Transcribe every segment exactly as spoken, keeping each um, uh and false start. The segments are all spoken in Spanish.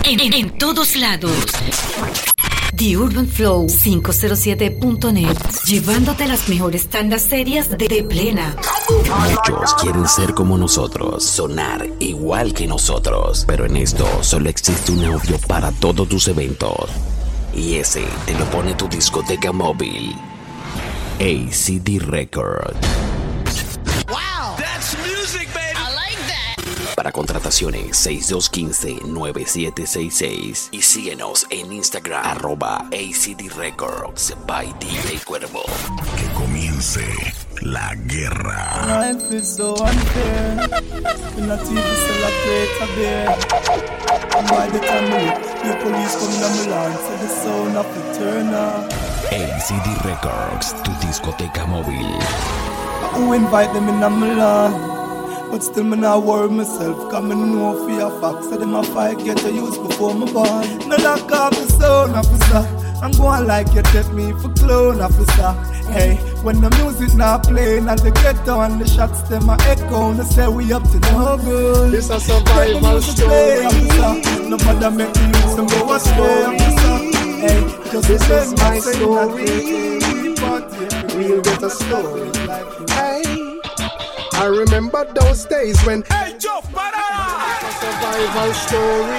En, en, en todos lados. The Urban Flow quinientos siete punto net, llevándote las mejores tandas serias de, de plena. Muchos quieren ser como nosotros, sonar igual que nosotros, pero en esto solo existe un audio para todos tus eventos, y ese te lo pone tu discoteca móvil. A C D Record. Wow, that's music, baby. I like that. Para contrataciones seis dos uno cinco, nueve siete seis seis y síguenos en Instagram arroba A C D Records by D J Cuervo. Que comience la guerra. Life is so unfair. You're not even celebrate a beer. And by the time you the police come down the line, so the sound of the turner. A C D Records, tu discoteca móvil. Who invite them in my land? But still me not worry myself, cause me know for your facts. So them a fight get to use before me born. No lock off the sound officer. I'm going like you take me for clone officer. Hey, when the music not playing and the ghetto and the shots them a echo, and they say we up to no good. This a survival story. Officer. No matter make me use them go astray, officer. Hey, just this is my story. We'll get a story. Hey, I remember those days when Hey, Joe, para! a survival story.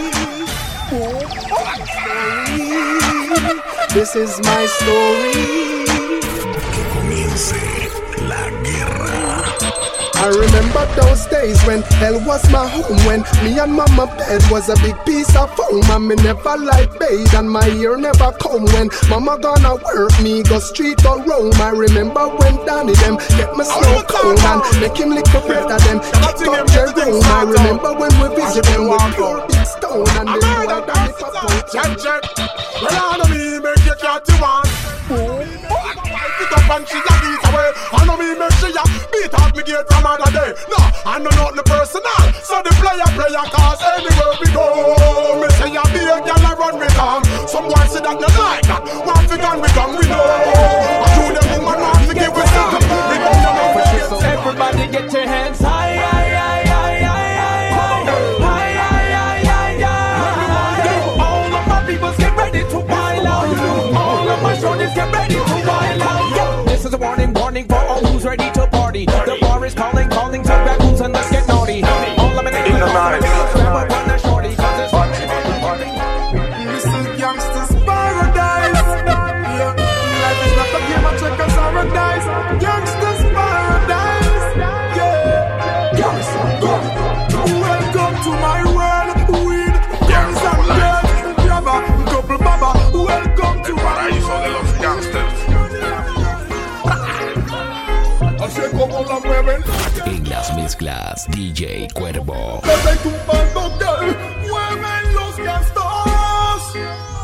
story. This is my story. Que comience la guerra. I remember those days when hell was my home, when me and mama bed was a big piece of foam, and me never like bathe and my ear never come. When mama gonna work, me go street or roam. I remember when Danny them get me snow cone and make him lick the bread of them kick up Jerome. I remember when we visit them with pure big stone and they do like that if I put Check, check. Well, I know me make you cut you want. Pick up and she a beat away. I know me make she a beat out me gate from another day. No, I know not the personal. So the player player cause anywhere we go. Me say a be a girl a run with them. Some boys say that they like that. One fi gun with them we know. I do them woman want to give us something. We don't know no way. Everybody get your hands high, high, high, high, high, high, high, high, high, high. All of my peoples get ready to wild out. All of my shorties get ready to wild out. This is a warning, warning for all who's ready to party. The bar is calling, calling to grab boots and let's get naughty. All of my niggas grab up on the shorty, cause it's This is gangster's paradise. Yeah, life is not a game of checkers or a dice. Gangster's paradise. Yeah, welcome to my world. Weed, guns and girls, grabber, couple baba. Welcome to my Paraíso de los gangsters. Así como la mueven. En las mezclas, D J Cuervo. Desde tumbando que mueven los gangsters.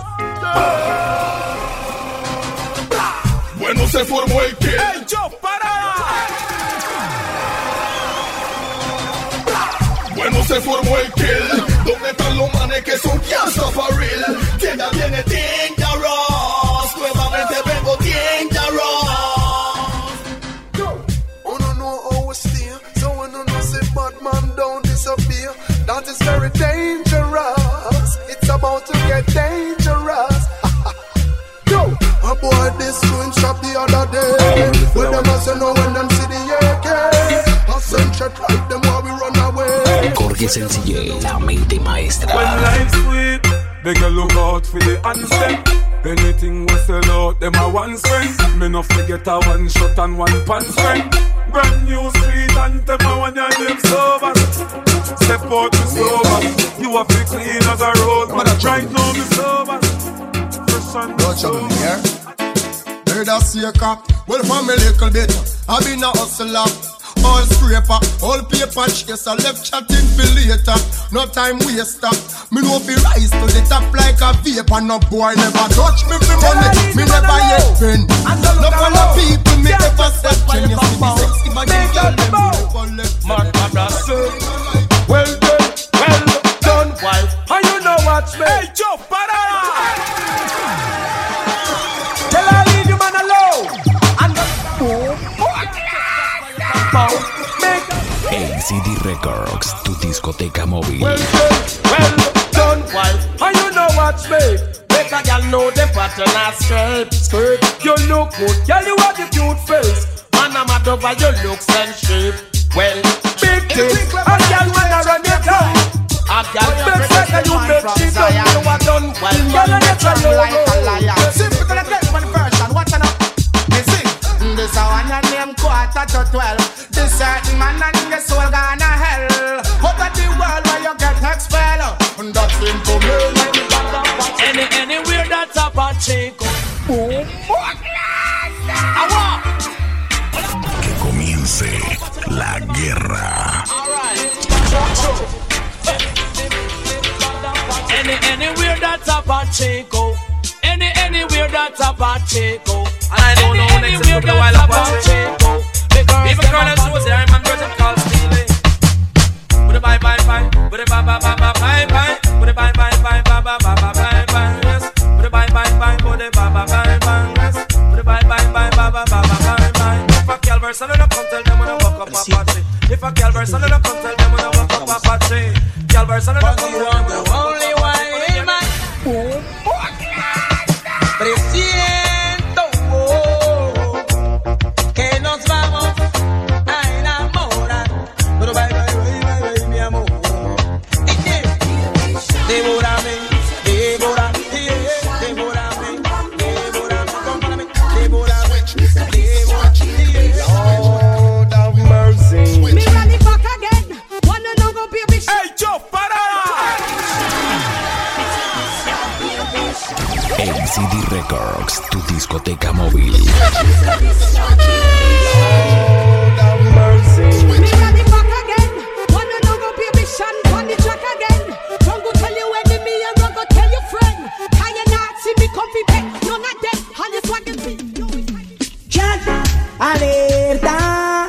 Bueno, se formó el que. Hey, Joe, para! Bueno, se formó el kill. ¿Dónde están los manes que son gangsta for real? Llega, viene Dangerous. Nuevamente vengo Dangerous. Wanna know how we stay, so when you know say bad man don't disappear. That is very dangerous. It's about to get dangerous. Yo, a boy this doing shop the other day. When them a say no, when them see the A K, a send shot like them while we run away. Jorge Sencillé, la mente maestra. When life's sweet, better look out for the handstand. Anything we sell out, them a one spend. Me no forget a one shot and one pan spend. Brand new street and them a one your name sober. Step out me sober. You a fi clean as a road, but right now me sober. Fresh and sober. Heard a seeker, well from a little bit, I been a hustler. All scraper, all paper chaser, left chatting for later. No time waster. Me no be rise to the top like a vapor. No boy never touch me for money. Me never yet been. No follow people, me never step when you see me sexy, but you tell them you never left. Mad brother, well done, well done, wife. And you know watch me. Hey, Joe, para! Tell her leave you man alone. And the A C D Records, tu discoteca móvil. Well done, well done, wife. make. Make a girl know the pattern and skirt. Skirt, you look good, girl you have the cute face. Man I'm mad over your looks and shape. Well, big things, a girl wanna run your town. A girl big like a you make she done, you are done well. Girl I get you like a liar. Simple to the get one version, watch out. You see, this a one your name quarter to twelve. This certain man and your soul gonna hell. Out of the world where you get expelled. That's simple me. Any, anywhere that's a Pacheco. Boom. Agua. Que comience la guerra. Any, anywhere that's a Pacheco. Any, anywhere that's a Pacheco. And I don't know who next is the while up Pacheco. Even Colonel Susie, I'm a person called Steely. With a bye bye bye, with a bye bye bye bye bye bye, with a bye bye bye bye bye bye bye bye bye, yes. With a bye bye bye, with a bye bye bye bye, yes. With a bye bye bye bye bye bye bye bye. If a girl verse, I don't come tell them when I walk up a party. If a girl verse, I don't come tell them when I walk up a party. Girl verse, I don't come tell them when I walk up a party. Only one in my boom. Presiento que nos vamos a enamorar. Pero bye bye bye bye bye mi amor. Devórame, devórame, devórame, devórame, cómprame, devórame, devórame. Lord have mercy. Me run back again. Wanna know go baby. Hey Joe, para. M C D Records, tu discoteca móvil. Me run back again. Wanna know go baby. Shan on the track again. Don't go tell your enemy and don't go tell your friend. How you not see me comfy back? No not dead. On this wagon feet. Chat, alerta,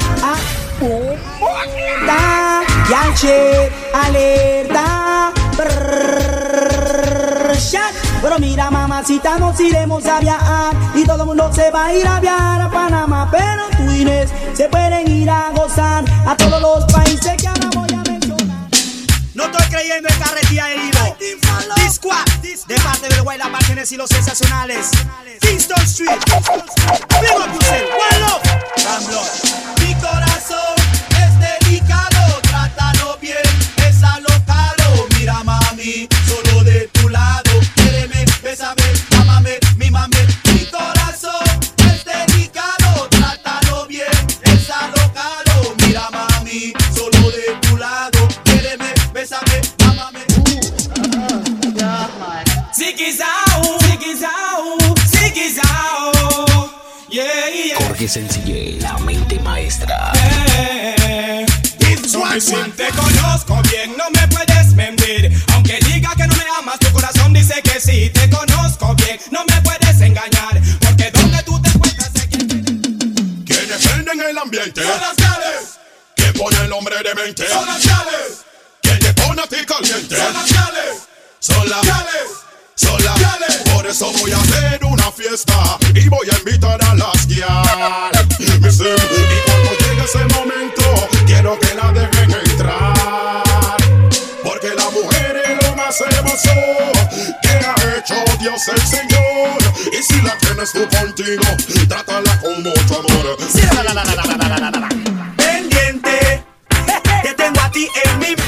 alerta, Yanche, alerta, brrr, chat. Pero mira mamacita, nos iremos a viajar y todo el mundo se va a ir a viajar a Panamá. Pero tú Inés, se pueden ir a gozar a todos los países que ahora voy a mencionar. No estoy creyendo en carretilla herido. Disquad, de parte del Guay, la Márgenes y los sensacionales. Kingston Street, Big up yourself, one love, Ramblon. Mi corazón es delicado, trátalo bien, es alocado. Mira mami, solo de tu lado. Quéreme, bésame, mámame, mímame. Mi corazón es delicado, trátalo bien, es alocado. Mira mami, solo de tu lado. Quéreme, bésame, mámame. Ziggy-zao, ziggy-zao, ziggy-zao. Yeah, yeah. Jorge Sencillez, la mente maestra. Eh, Porque si te conozco bien, no me puedes mentir. Aunque diga que no me amas, tu corazón dice que sí. Te conozco bien, no me puedes engañar. Porque donde tú te encuentras sé quién tiene. Quienes prenden el ambiente Son las gales, que pone el hombre de mente. son las gales, Quien te pone a ti caliente. son las gales, Son las gales. Son las Gales. Por eso voy a hacer una fiesta y voy a invitar a las guias. Me sé, y cuando llegue ese momento, quiero que la dejen entrar. Porque la mujer es lo más hermoso que ha hecho Dios el Señor. Y si la tienes tú contigo, trátala con mucho amor. Sí, la, la, la, la, la, la, la, la, la. Pendiente, que tengo a ti en mi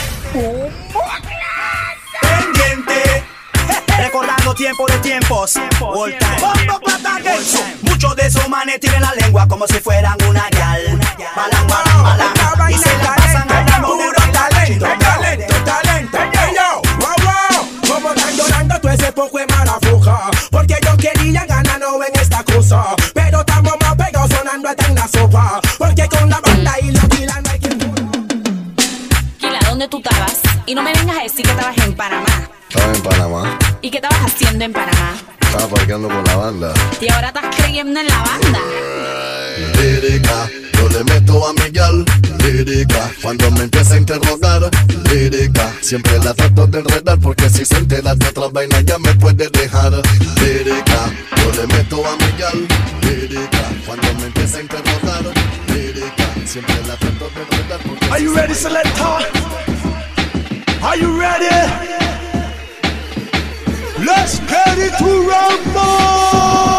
pendiente. Recordando tiempo de tiempos, all time. Muchos de esos manes tienen la lengua como si fueran una yal. Balan, balan, balan. Y se la pasan hablando puro talento, talento, talento. Hey yo, wow, wow. Como están llorando todo ese poco de marafuja. Porque ellos querían ganar no en esta cosa. Pero estamos más pegados sonando hasta en la sopa. Porque con la banda y la fila no hay quien joda. Kila, ¿dónde tú estabas? Y no me vengas a decir que estabas en Panamá. Estaba en Panamá. ¿Y qué estabas haciendo en Panamá? Estaba parqueando con la banda. Y ahora estás creyendo en la banda. Lírica, yo le meto a Miguel. Lírica, cuando me empieza a interrogar. Lírica, siempre la trato de enredar. Porque si se entera de otra vaina ya me puede dejar. Lírica, yo le meto a Miguel. Lírica, cuando me empieza a interrogar. Lírica, siempre la trato de enredar. Porque Are you ready, Selector? Are you ready? Let's get it to rumble.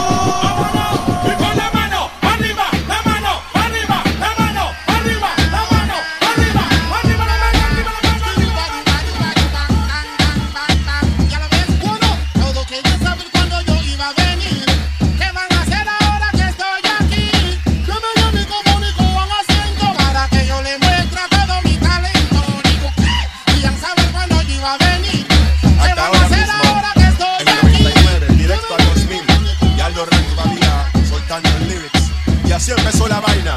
Así empezó la vaina.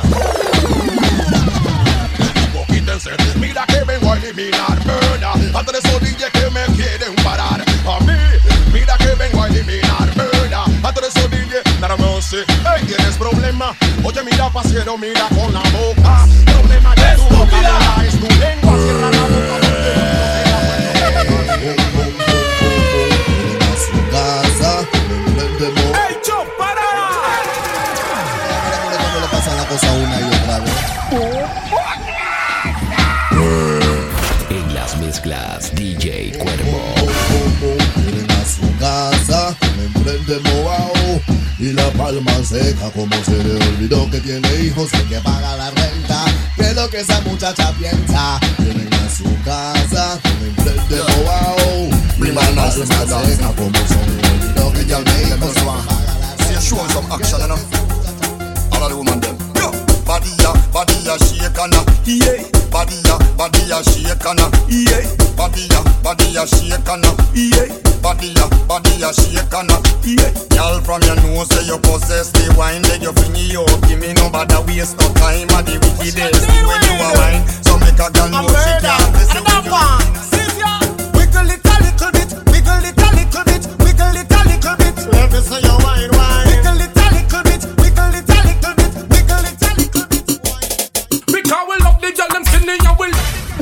Quítense, mira que vengo a eliminar, ¿verdad? Antes de esos D J que me quieren parar. A mí, mira que vengo a eliminar, ¿verdad? Antes de esos D J, nada más sé. Hey, ¿tienes problema? Oye, mira, pasero, mira con la boca. Problema de tu boca, no es tu lengua. Cierra la boca. ¡Ey, Cho, para! Cosa una y otra vez. En las mezclas D J Cuervo. Miren a su casa, enfrente Moao y la palma seca, como se le olvidó que tiene hijos y que paga la renta. ¿Qué es lo que esa muchacha piensa? Miren a su casa, enfrente Moao y la palma seca, como se le olvidó que tiene hijos y que paga la renta. Show some action, you know. All of the women them. Body ya, body ya shake and yeah. Body ya, body ya shake and yeah. Body ya, body ya shake and yeah. Body ya, body ya shake and yeah. Girl from your nose say you possess the wine, then you fling it up. Give me no bother waste no time at the wickedest when you a wine. So make a girl know she can't miss it when you wiggle it a little bit, wiggle it a little bit, wiggle it a little bit. Let me see your wine, wine. Wiggle it a little bit, wiggle it a little bit, wiggle it a little bit. Because we love the girl, them skinny, and we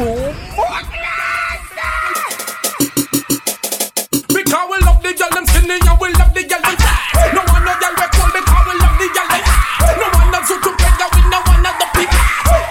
because we love the girl, them skinny, and we love the girl, them fat. No one no girl we cool because we love the girl, them fat. No one else to together with no one of the people.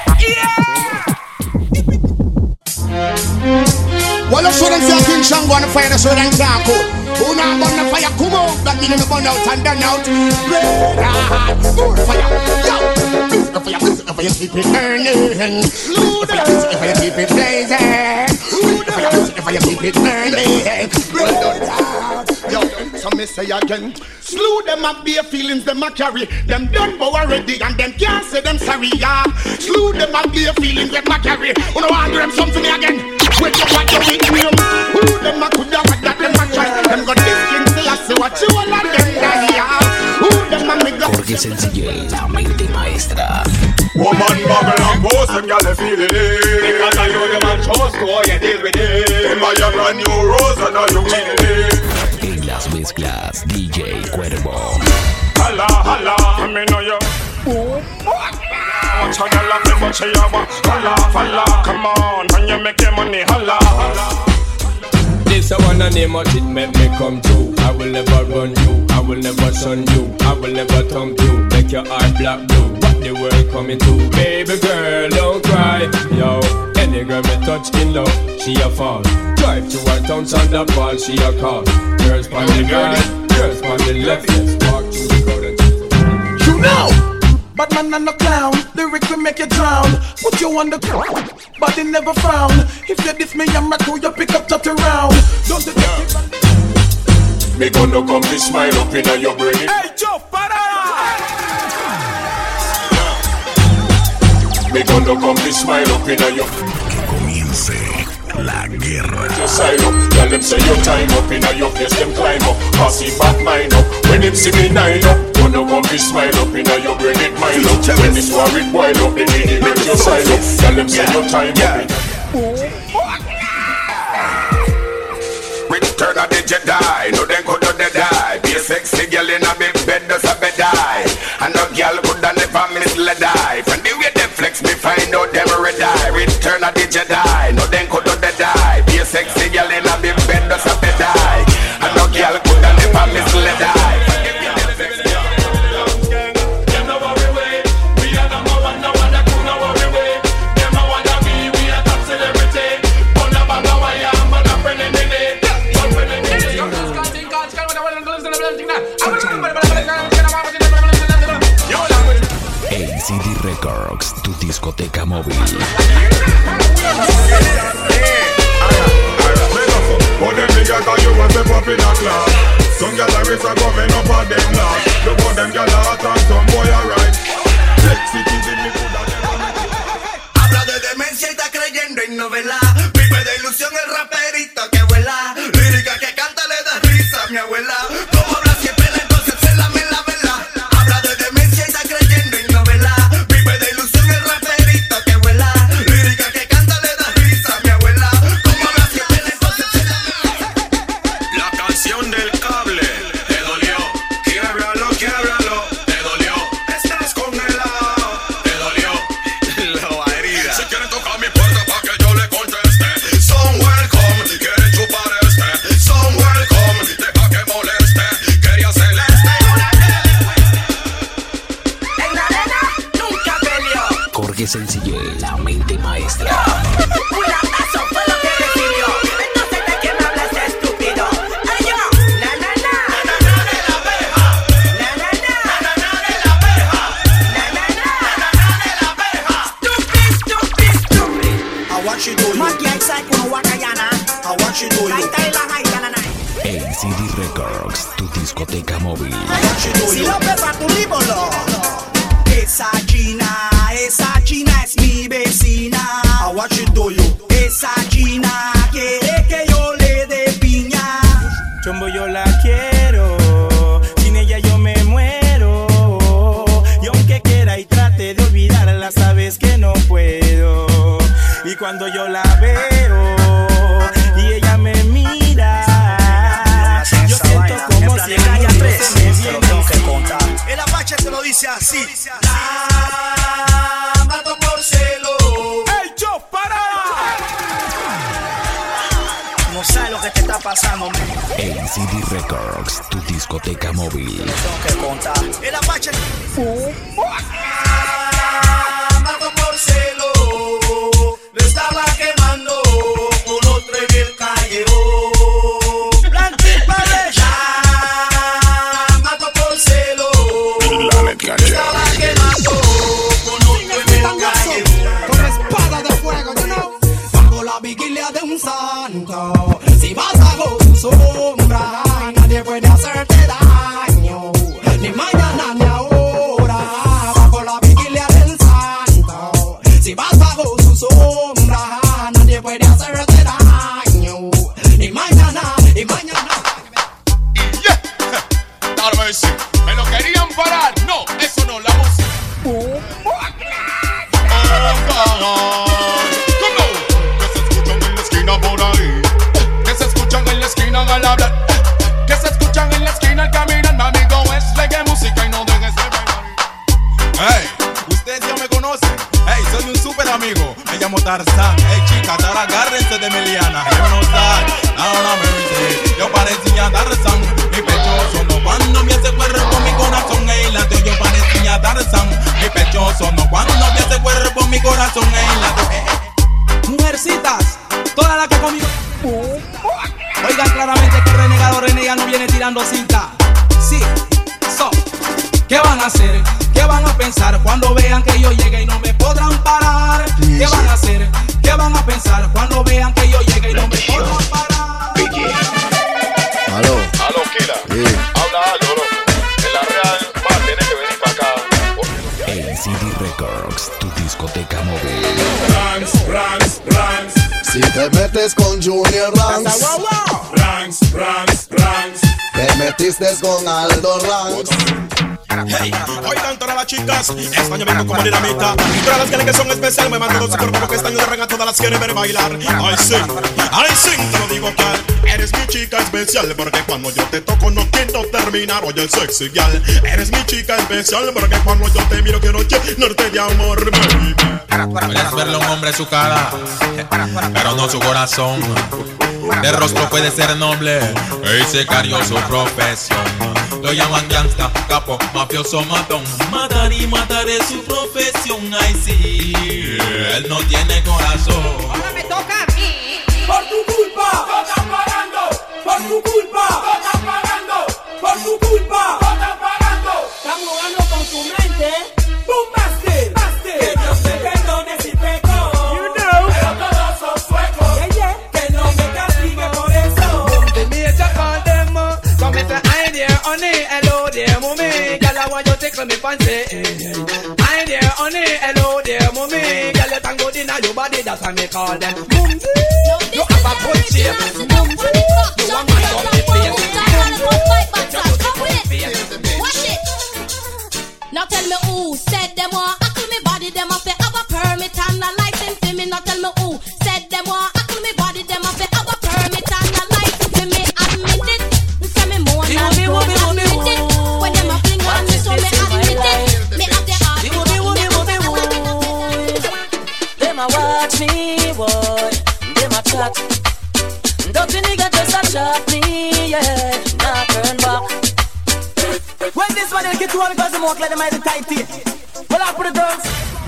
Yeah. Well, I'm sure them say King Shango on the fire, so them can't cool. Who not burn the fire, come out. That mean them burn out and done out. Red hot, more fire. Yo, please the fire, please the fire, keep it burning. Slew the fire, if I keep it blazing. Slew the fire, if I keep it burning. Red hot. Yo, so me say again. Slew them up, bare feelings them a carry. Them done bow already and them can't say them sorry, yeah. Slew them up, bare feelings them a carry. Who no want them something again? Wait up what you with me. Who them a coulda what that them a try. Them got this king still a say what you all of them die, yeah. Who them a make up. Jorge Sencillez, la mente maestra. Woman bubble and post them gyal feel it. Because I know them and trust how you deal with it. Them a your brand new rose and now you winning it. En las mezclas D J Cuervo. Holla, holla, me know you. Watch how you love me, watch how you want. Holla, holla, come on, when you make your money, holla, holla. This I wanna name what it make me come true. I will never run you, I will never shun you, I will never thump you, make your heart black blue. What the world coming to? Baby girl, don't cry, yo. Any girl me touch in love, she a fall. Drive to her town, on the ball, she a call. Girls on the right, girls on the left, let's walk through the crowd and you know. Bad man and no clown, lyrics will make you drown. Put you on the ground, but they never frown. If you diss me, I'm a crew, you pick up, touch around. Don't you yeah. Me gonna come to smile up in your brain. Hey, Joe, para! Me gonna come to smile up in your Que comience la guerra. Just sign up, tell them say your time up in your face, them climb up. Pass it back mine up, when them see me nine up. Gonna come to smile up in your brain, it mine up. When this war it wild up, they need it, make you sign up. Tell them say your time up in. Return of the Jedi, no then could not die. Be a sexy girl in a big bed, does a bed die. And no girl could never misled die. From the way they flex, me find out them red die. Return of the Jedi, no then could not die. Be a sexy girl in a big bed, does a bed die. And no girl could never misled die. tu discoteca móvil. But them niggas call you want to pop in a class. Some gyal a race a coming up on them last. Look how them gyal a hot and some boy a right. Sexy kids in me coulda never met. Habla de demencia y está creyendo en novela. Vive de ilusión el raperito que vuela. Lírica que canta le da risa a mi abuela. Como habla siempre entonces se la me la vela. Habla de demencia y está creyendo en novela. Vive de ilusión el raperito que vuela. Lírica que canta le da risa a mi abuela. Como habla siempre entonces se la me la vela. La canción del cable te dolió. Quiebralo, quiebralo, te dolió. Estás congelado, te dolió. La herida. Si quieren tocar mi puerta pa' que yo le conteste. Son welcome, quieren chupar este. Son welcome, deja que moleste. Quería celeste. En la arena nunca peleó. Jorge Sencillez, la mente maestra. Un abrazo fue lo que recibió. Entonces de quién me habla ese estúpido. Ay yo, na na na. Na na na de la abeja. Na na na. Na na na de la abeja. Na na na. Na na na de la abeja. Stupid, stupid, stupid. I want you to you. Maki Isaac con Wakayana. I want you to you. Kaita y la Haitana na. A C D Records, tu discoteca móvil. Si lo perra tu líbolo. Esa china, esa china es mi vecina. I want you to you. Esa china quiere que yo le dé piña. Chombo yo la quiero, sin ella yo me muero. Y aunque quiera y trate de olvidarla, sabes que no puedo. Y cuando yo la veo y ella me mira, yo siento como si el mundo se me viene encima. El Apache te lo dice así. La mato por celo. ¡Ey, yo, para! No sabes lo que te está pasando, man. A C D Records, tu discoteca móvil. Tengo que contar. El Apache. La mato por celo. Lo estaba quemando con otro en el callejón. Blanquín Párez. La mato por celo. Lo estaba quemando con otro en el callejón. Con espada de fuego, you know. Bajo la vigilia de un santo. Si vas bajo su sombra, nadie puede hacerte daño. Ni mañana ni ahora. Bajo la vigilia del santo. Si vas bajo su sombra, nadie puede hacerte daño. Ni mañana, ni mañana. Yeah. Lord mercy. Me lo querían parar. No, eso no, la música. Oh, God. ¿Cómo? Que se escuchan en la esquina por ahí. Que se escuchan en la esquina al hablar. Que se escuchan en la esquina al caminar. Mi amigo es reggae música y no dejes de bailar. Hey, ustedes ya me conocen. Hey, soy un super amigo. Me llamo Tarzán. Hey, chicas, ahora agárrense de Meliana. Yo no sé, ahora me yo parecía Tarzán. Mi pecho sonó cuando me hace cuerpo mi corazón. Hey, late, yo parecía Tarzán. Mi pecho sonó cuando me hace cuerpo mi corazón. Hey, late. Mujercitas, todas las que conmigo. Oigan claramente que el renegado renega no viene tirando cinta. Sí, so, ¿qué van a hacer? ¿Qué van a pensar cuando vean que yo llegue y no me podrán parar? ¿Qué van a hacer? ¿Qué van a pensar cuando vean que yo llegue y no me podrán parar? Aló. Aló, Kila. Sí. Habla algo, bro. En la real, va, tienes que venir para acá. A C D Records, tu discoteca móvil. Ranks, ranks, ranks. Si te metes con Junior Ranks, Ranks, ranks, ranks. te metiste con Aldo Ranks. Hey, oigan todas las chicas, esta año vengo como dinamita. Y todas las que que son especiales me mandan su cuerpo porque esta año de ranga todas las quieren ver bailar. I sing, I sing, te lo digo cal. Eres mi chica especial porque cuando yo te toco no quiero terminar. Oye, el sexy gal. Eres mi chica especial porque cuando yo te miro quiero llenarte de amor, baby. Puedes verle a un hombre su cara, pero no su corazón. De rostro puede ser noble, y sicario su profesión. Lo llaman gangsta, capo, mafioso, matón. Matar y matar es su profesión, ay sí. Él no tiene corazón. Ahora me toca a mí. Por tu culpa, no estás pagando. Por tu culpa, no estás pagando. Por tu culpa, no estás pagando. Están jugando con tu mente. Boom, master, master. Que yo sé que tickle me fancy. Hi there, honey, hello there, mommy. Girl, you can go in your body, that's why me call them Mumsy. You have a good shape, Mumsy. You want my lovely face. Watch it. Now tell me who said them want ackle me body, them have to have a permit and a license for me. Now tell me who said them want ackle me body, them have to have a permit and a license for me. Admit it, say me more than prove, admit it. When them a fling on me, so me admit it. Me have the heart. Them a watch me, boy. Them a chat. Dirty nigga just a chat me, yeah. Nah turn back. When this one get to all because them walk like them have the tight teeth. Well, I put the girls.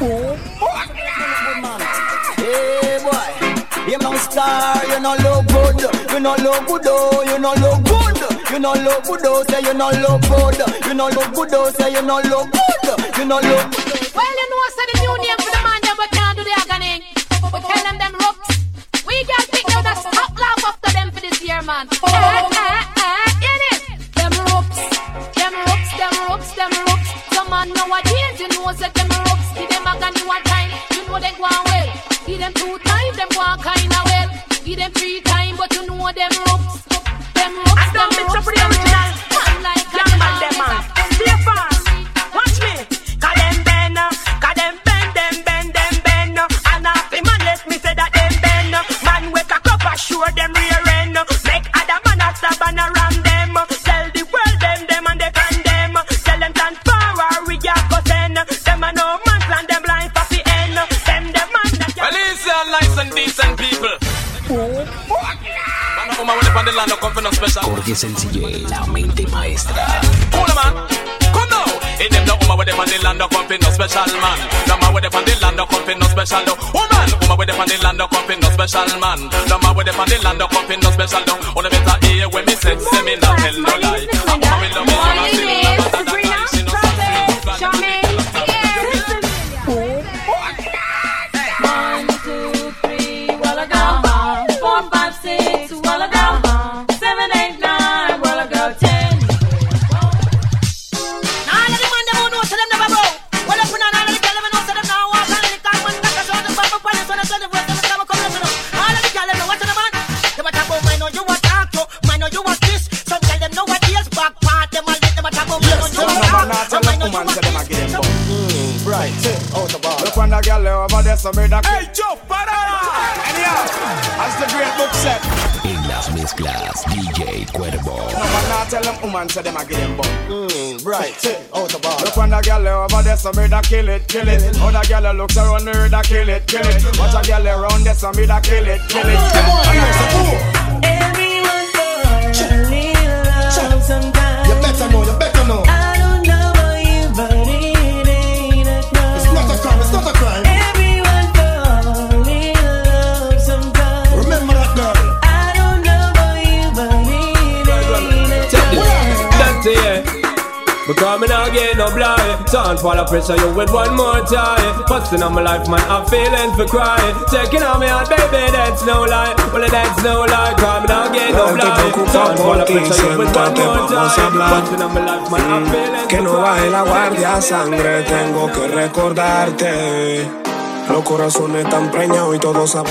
Hey boy, you no star, you no look good, you no look good, oh, you no look good, you no look good, oh, say you no look good, you no look good, oh, say you no look good, you no look good. Well, you know I said the new name for the man, them but can't do the agony. We tell them them ropes. We can't pick out the stop laugh after them for this year, man. Eh, eh, eh, in it. Them ropes, them ropes, them ropes, them ropes. Some man nowadays, you know, say them ropes. Give them agony one time, you know they go on well. Give them two times, them go on kinda well. Give them three times, but you know them ropes. Them ropes, I don't mix up with the original. Man like a young man, them man. Stay fast. Watch me. Cause them bend, cause them bend, them bend, them bend. And half a man let me say that them bend. Man wake a cup assure them rear end. Make other man a stab and a ram them. Tell the world them, them and they condemn. Tell them stand power, we got go send. Them a no man plan, them blind for the end. Them the man that can. Well, it's your nice and decent people. Corte sencillez, la mente maestra. Hola man, come now. In them no woman with them on the land of company, no special man. No man with them on the land of company, no special no. Woman, woman with them on the land of company, no special man. No man with them on the land of company, no special no. On the better hear when me say, say me not tell no lie. I'm coming love me, I'm still love that that she no something. One, two, three, while I go. Four, five, six, while I go. Seven, eight, nine, while I go. Ten. All of the man them who know so them never broke. Well, up on all of the girl them know so them now walk on the car man got a show them pop up on the sun and the voice them come come listen up. All of the girl them know what the man. Them a talk about mine know you want talk to, mine know you want this. Some girl them know what is back part them all let them a talk about mine know you want talk. Mine know you want this. Right, out the bar. Look on the girl over there, so me that. Hey, Joe, para! Anyhow, as the great book said. En las mezclas, D J Cuervo. No man not tell them woman, so them a give them bum. Mm, right, out the bar. Look on the girl over there, so me that kill it, kill it. Other girl looks around me, that kill it, kill it. Watch a girl around there, so me that kill it, kill it. Everyone for a little love sometimes. You better know, you better know. I don't know about you, but it ain't a crime. It's not a crime, it's not a crime. Everyone for a little love sometimes. Remember that girl. I don't know about you, but it ain't a crime. That's it. Because me not get no blind. Don't fall a pressure you with one more time. Fussing on my life, man, I'm feeling for crying. Checking on me out, baby, that's no lie. Well, that's no lie, cause me not get no blind. Don't fall a pressure you with one more time. Fussing on my life, man, I'm feeling Que no baje la guardia, sangre, tengo que recordarte. Los corazones están preñados y todos saben.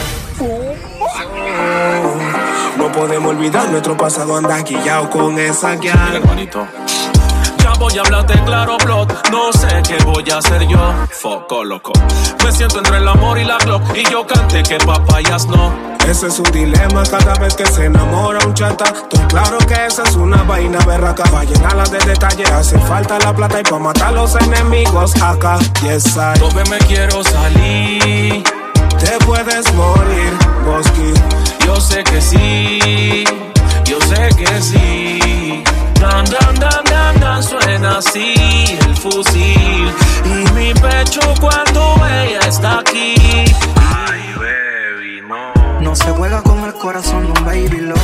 No podemos olvidar nuestro pasado, anda quillao con esa guial. Hermanito. Ya voy a hablarte claro, plot. No sé qué voy a hacer yo. Foco, loco. Me siento entre el amor y la Glock. Y yo canté que papayas no. Ese es un dilema cada vez que se enamora un chata. Estoy claro que esa es una vaina berraca. Pa' llenarla de detalles hace falta la plata. Y pa' matar a los enemigos acá. Yes, I. Tope me quiero salir. Te puedes morir, Bosky. Yo sé que sí. Yo sé que sí. Dan, dan, dan, dan, dan, suena así el fusil. Y mi pecho cuando ella está aquí. Ay, baby, no. No se juega con el corazón de un baby lobo.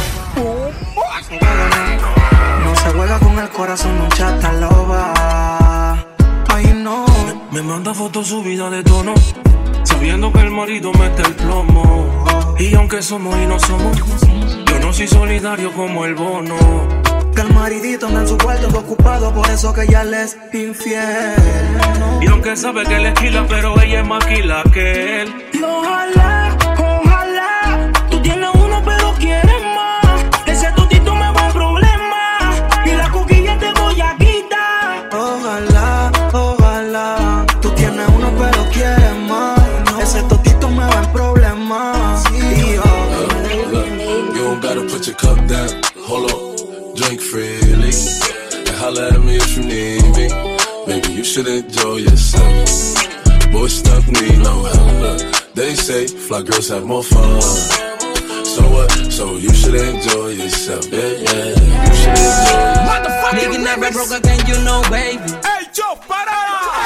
No se juega con el corazón de un chata loba. Ay, no. Me, me manda fotos subida de tono, sabiendo que el marido mete el plomo. Y aunque somos y no somos, yo no soy solidario como el bono. Que el maridito anda en su cuarto ocupado, por eso que ella le es infiel. Y aunque sabe que él es kila, pero ella es más kila que él. Y ojalá, ojalá, tú tienes uno pero quieres más. Ese tutito me va a problemas y la coquilla te voy a quitar. Ojalá, ojalá, tú tienes uno pero quieres más. Ese tutito me va a problemas. Sí, you don't gotta put your cup down. Hold on, drink freely and holla at me if you need me. Maybe you should enjoy yourself. Boy, stuff need no help. Look, they say fly girls have more fun. So what? So you should enjoy yourself. Yeah, yeah. You should enjoy yourself. Nigga never broke again, you know, baby. Hey, yo, para.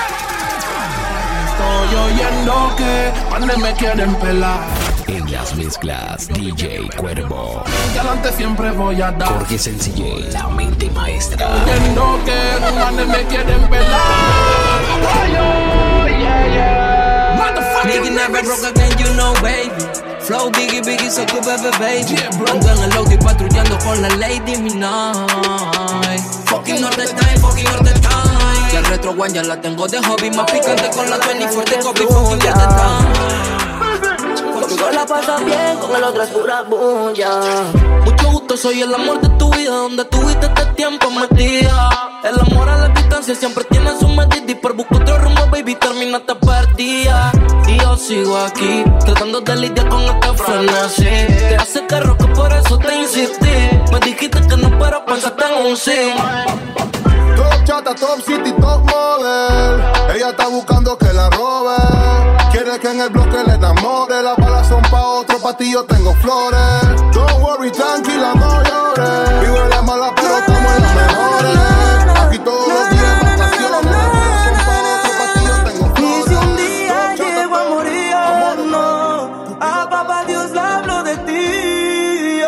Estoy oyendo que pande me quieren pelar. En las mezclas, D J Cuervo. Y adelante siempre voy a dar. Jorge Sencillez, la mente maestra. Oyendo que pande me quieren pelar. Oh, yeah, yeah. Nigga never broke again, you know, baby. Flow biggie, biggie, so good, baby, baby. Ando en el loco y patrullando con la Lady Midnight. Fucking all the time, fucking all the time. Y el retro one ya la tengo de hobby. Más picante con la veinticuatro de copy, fucking all the time. Conmigo la pasas bien, con el otro es pura bulla. Mucho gusto, soy el amor de tu vida. Donde tuviste este tiempo metida. El amor a la distancia siempre tiene su medida. Y por buscar otro rumbo, baby, terminaste perdida. Y yo sigo aquí, tratando de lidiar con esta frenesí. Te hace que roque, por eso te insistí. Me dijiste que no, pero pensaste en un sí. Top chata, top city, top model. Ella está buscando que la robe. Quiere que en el bloque le enamore. Las balas son pa' otro, pa' ti yo tengo flores. Don't worry, tranquila, no llores. Vivo en la mala, pero estamos en las mejores. Aquí todos los días vacaciones. Son pa' otro, pa' ti yo tengo flores. Y si un día llego a morir, no, a papá Dios le hablo de ti.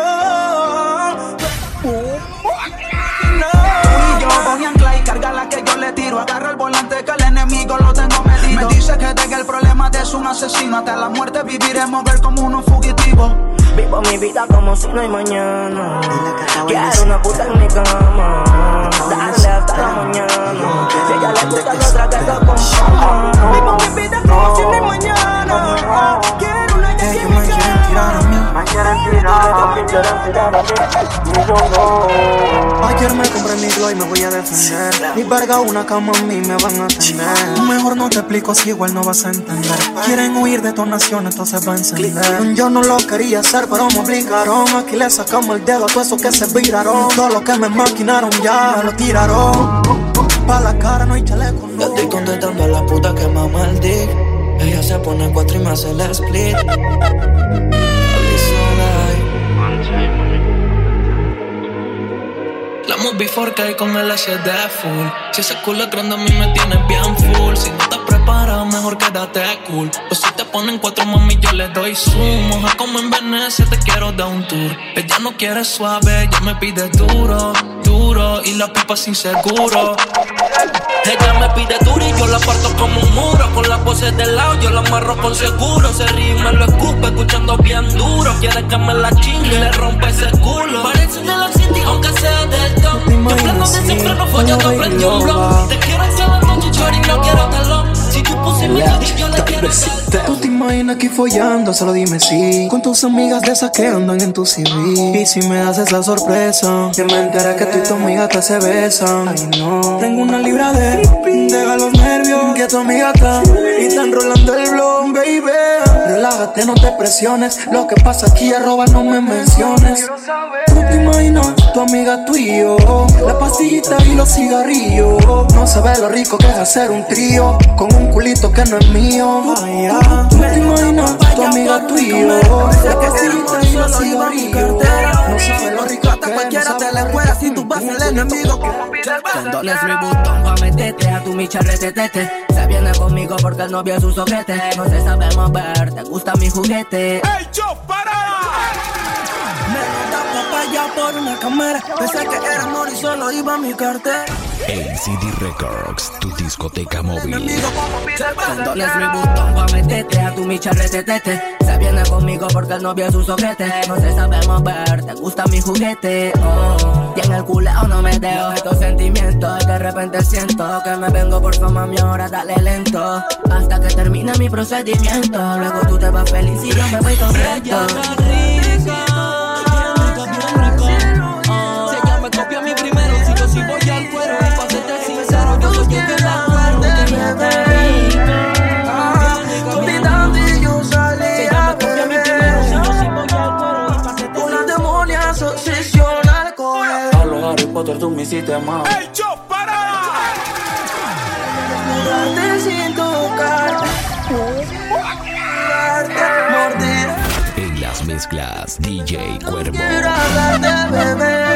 Y yo voy a anclar y carga la que yo le tiro. Agarro el volante que el enemigo lo tengo medido. Me dice que deje el problema de un asesino. Hasta la muerte viviremos ver como unos fugitivos. Vivo mi vida como si no hay mañana. Quiero una puta en mi cama. Darle hasta la mañana. Si a ella le gusta la otra que lo consuma. Vivo mi vida como si no hay mañana. Quiero una que me quieren tirar a mí. Me quieren tirar a mí. Ayer me compré mi glow y me voy a defender. Mi verga una cama a mí me van a atender. Mejor no te explico si igual no vas a entender. Quieren huir de donación, entonces va a encender. Yo no lo quería hacer, pero me obligaron. Aquí le sacamos el dedo a todo eso que se viraron. Todo lo que me maquinaron ya lo tiraron. Pa' la cara no hay chaleco, no. Yo estoy contestando a la puta que mama el dick. Ella se pone cuatro y me hace el split. La movie four K con el H D full. Si ese culo grande a mí me tiene bien full. Si no estás preparado, mejor quédate cool. O si te ponen cuatro, mami, yo le doy zoom. Moja como en Venecia, te quiero dar un tour. Ella no quiere suave, ella me pide duro, duro. Y la pipa sin seguro. Ella me pide duro y yo la parto como un muro. Con las poses de lado yo la amarro con seguro. Se ríe y me lo escupe escuchando bien duro. Quiere que me la chingue y le rompe ese culo. Parece de la City aunque sea del top. Yo plano de ese freno follando prendí un blog. Te quiero llevar con tu chori, no quiero talón. Si tú puse mi y yo le quiero dar. Tú te imaginas aquí follando, solo dime sí. Con tus amigas de esas que andan en tu C V. Y si me das esa sorpresa, que me enteré que tú y tu amiga te se besan. Ay no, tengo una libra de deja los nervios, que tu amiga está y están rolando el blog, baby. Relájate, no te presiones. Lo que pasa aquí es robar, no me menciones. Tú te imaginas, tu amiga, tú y yo. La pastillita y los cigarrillos. No sabes lo rico que es hacer un trío con un culito que no es mío. Ay, ah. Tú te imaginas, tu amiga, tú y yo. La pastillita y los cigarrillos. No sabes lo rico que es. Cualquiera te la escuela si tú vas el enemigo. Condones mi botón pa' meterte a tu micha retetete. Se viene conmigo porque el novio es un soquete. No se sabe mover, te gusta mi juguete. ¡Ey, yo, para! Me nota papaya por una cámara. Pensé que era amor y solo iba mi cartera. A C D Records, tu discoteca móvil. Condones mi botón pa' meterte a tu micha retetete. Se viene conmigo porque el novio es un soquete. No se sabe mover, te gusta mi juguete. Oh. Y en el culeo no me dejo estos sentimientos. Y de repente siento que me vengo por fama, mi ahora dale lento. Hasta que termine mi procedimiento. Luego tú te vas feliz y yo me voy contento. Copia mi primero, si yo sí voy al cuero. Y pa' serte sincero, yo soy el que la acuerdo. Que ella te rica, tú gritando y yo salí a beber. Mi primero, si yo sí voy al cuero. Y pa' serte una demonia se obsesiona al coger. A los Harry Potter tú me hiciste mal. ¡Ey, yo, para! Desnudarte sin tocarte, mordir. En las mezclas, D J Cuervo. Quiero hablarte, bebé.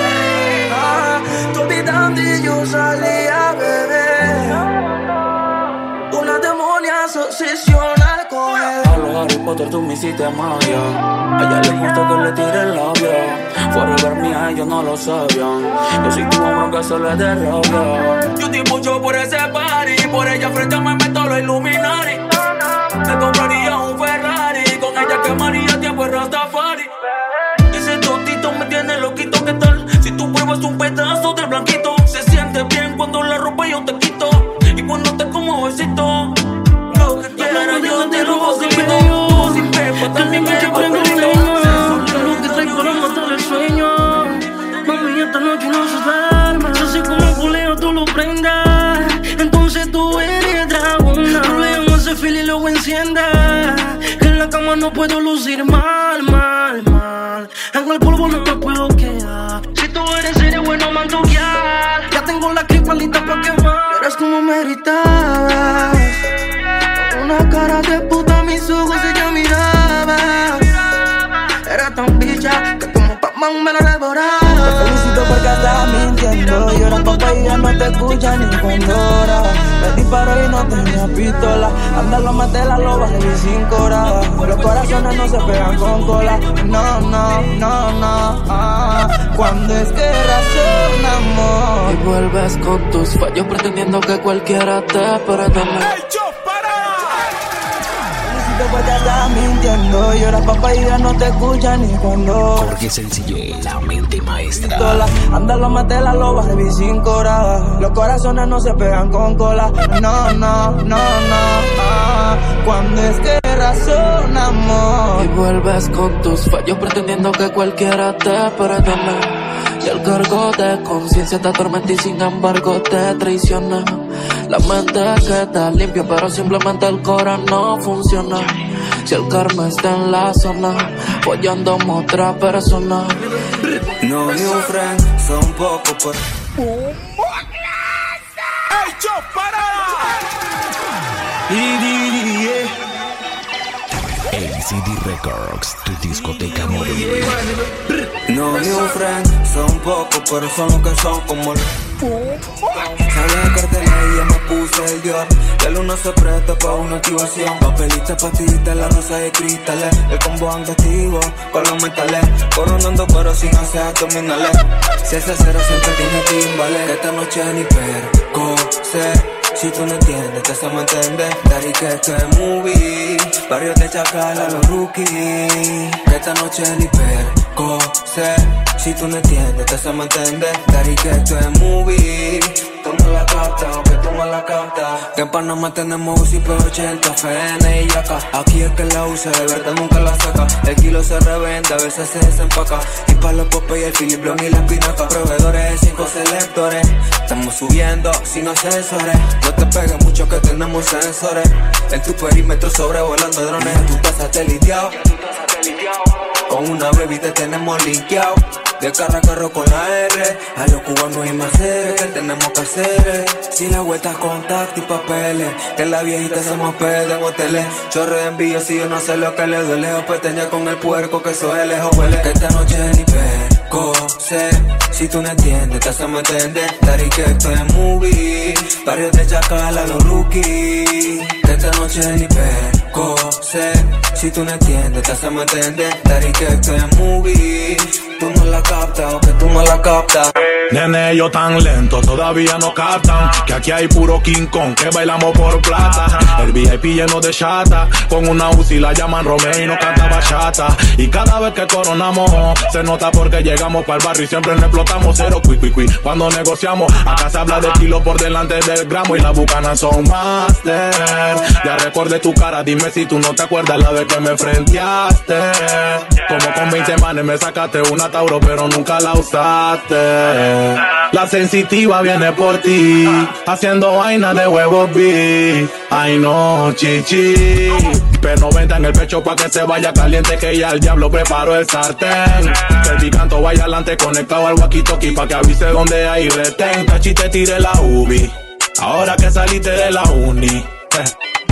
Tú olvidando y yo salí a beber. Una demonia se obsesiona al coger. A los Harry Potter tú me hiciste magia. A ella le gusta que le tire el labio. Forever mía, ellos no lo sabían. Yo soy tu hombre que se le derrabia. Yo te mucho por ese party. Por ella frente a me meto los Illuminati. Te compraría un Ferrari. Con ella quemaría tiempo en Rastafari. Ese totito me tiene loquito, ¿qué tal? Si tú pruebas un pedazo del blanquito, se siente bien cuando la ropa yo te quito. Y cuando te como besito, yo, y ahora yo te robo facilito. Sin pepa también me llevo el lo que traigo para matar el sueño. Mami, esta noche no se duerme. Yo sé como culeo tú lo prendas. Entonces tú eres dragona. Roleamos ese fil y luego encienda. Que en la cama no puedo lucir mal, mal, mal. En el polvo no me puedo quedar. Si tú eres serio, bueno, mantoquear. Ya tengo la clipa lista pa' quemar. Eres como me gritabas. Una cara de puta, mis ojos ella miraba. Era tan bicha que como Pac-Man me la devoraba. Te felicito porque estás mintiendo. Y ahora papá y ya no te escucha ni cuando ora. Me disparó y no tenía pistola. Anda, lo maté la loba y cinco horas. Los corazones no se pegan con cola. No, no, no, no. Ah, cuando es que razón, amor. Y vuelves con tus fallos pretendiendo que cualquiera te perdone. Porque estás mintiendo. Y ahora papá y ya no te escucha ni cuando. Jorge Sencillez, la mente maestra. Anda, lo maté la loba de cinco horas. Los corazones no se pegan con cola. No, no, no, no. Ah, cuando es que razón, amor. Y vuelves con tus fallos pretendiendo que cualquiera te perdone. Y el cargo de conciencia te atormenta y sin embargo te traiciona. La mente queda limpia pero simplemente el corazón no funciona. Si el karma está en la zona, follando a otra persona. No new friend, son poco por... ¡Ey, yo, para! A C D Records, tu discoteca móvil. No new friend, son pocos, pero son los que son como el... Sale de cartela y ya me puse el Dior. La luna se presta pa' una activación. Papelita, pastillita, la rosa de cristales. El combo anda activo con los metales. Coronando pero sin hacer abdominales. Si ese cero siempre tiene timbales. Que esta noche ni perco sé. Si tú no entiendes, te hacemos entender. Dari que esto es movie. Barrio de Chacal a los rookies. Que esta noche ni perco sé. Si tú no entiendes, te hacemos entender. Dari que esto es movie. Tú no la captas, aunque tú no la captas. Que en Panamá tenemos U C I P ochenta, F N y acá. Aquí es que la usa, de verdad nunca la saca. El kilo se revende, a veces se desempaca. Y pa' los popes y el Philip Blon y la espinaca. Proveedores de cinco selectores. Estamos subiendo sin ascensores. No te pegues mucho que tenemos sensores. En tu perímetro sobrevolando drones. Tú estás sateliteado. Con una baby te tenemos linkeado. De carro a carro con la R. A los cubanos y más seres que tenemos que hacer. Si la vuelta contacto y papeles. Que la viejita somos P de moteles. Chorro de envío si yo no sé lo que le duele. O peteña con el puerco que eso es lejos huele. Que esta noche ni perco sé. Si tú no entiendes te hacemos entender. Dari que esto es movie. Barrio de Chacal a los rookies. Que esta noche ni perco sé. Si tú no entiendes, te hacemos entender. Daddy, que esto es movie. Tú no la captas o que tú no la captas. Nene, yo tan lento, todavía no captan que aquí hay puro King Kong, que bailamos por plata. El V I P lleno de chata, con una U C I la llaman Romeo y no canta bachata. Y cada vez que coronamos, se nota porque llegamos para el barrio y siempre nos explotamos. Cero cui cui cui, cuando negociamos, acá se habla de kilo por delante del gramo. Y las bucanas son master. Ya recordé tu cara, dime si tú no te acuerdas la vez que me frenteaste. Como con veinte manes me sacaste una Tauro, pero nunca la usaste. La sensitiva viene por ti, haciendo vaina de huevos B. Ay no, chichi. P noventa en el pecho pa' que se vaya caliente, que ya el diablo preparó el sartén. Que el picanto vaya adelante conectado al walkie-talkie pa' que avise donde hay retén. Tachi, te tiré la ubi, ahora que saliste de la uni. Eh.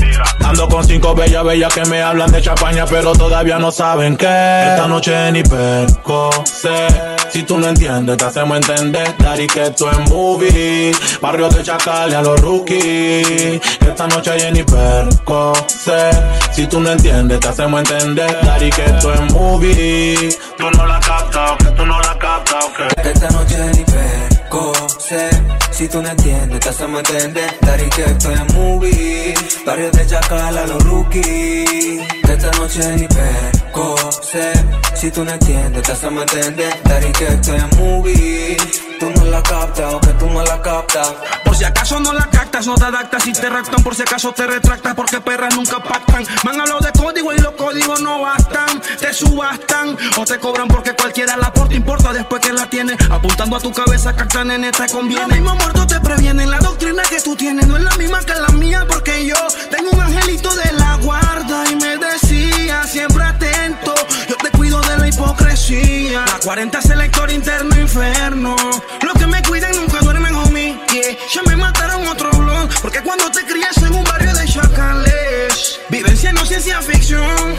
Ando con cinco bellas, bellas que me hablan de champaña, pero todavía no saben que esta noche ni perco sé. Si tú no entiendes, te hacemos entender. Daddy, que esto es movie. Barrio de Chacal y a los rookies. Esta noche hay ni perco sé. Si tú no entiendes, te hacemos entender. Daddy, que esto es movie. Tú no la captas, que tú no la captas, okay. Esta noche ni perco sé. Si tú no entiendes, te hacemos entender. Daddy, que esto es movie. Barrio de Chacal a los rookies. Esta noche ni perco sé. Si tú no entiendes, te hacemos entender. Daddy, que esto es movie. Tú no la captas o que tú no la captas. Por si acaso no la captas, no te adaptas y te raptan. Por si acaso te retractas, porque perras nunca pactan. Man, hablo de código y los códigos no bastan. Te subastan o te cobran porque cualquiera la porta. Importa después que la tienes. Apuntando a tu cabeza, capta, nene, te conviene. Los mismos muertos te previenen. La doctrina que tú tienes no es la misma que la mía, porque yo tengo un angelito de la guarda y me decía siempre atento. Yo te cuido de la hipocresía. La cuarenta selector interno inferno. Los que me cuidan nunca duermen, homie. Yeah. Ya me mataron otro blog, porque cuando te crías en un barrio de chacales, vivencia no ciencia ficción.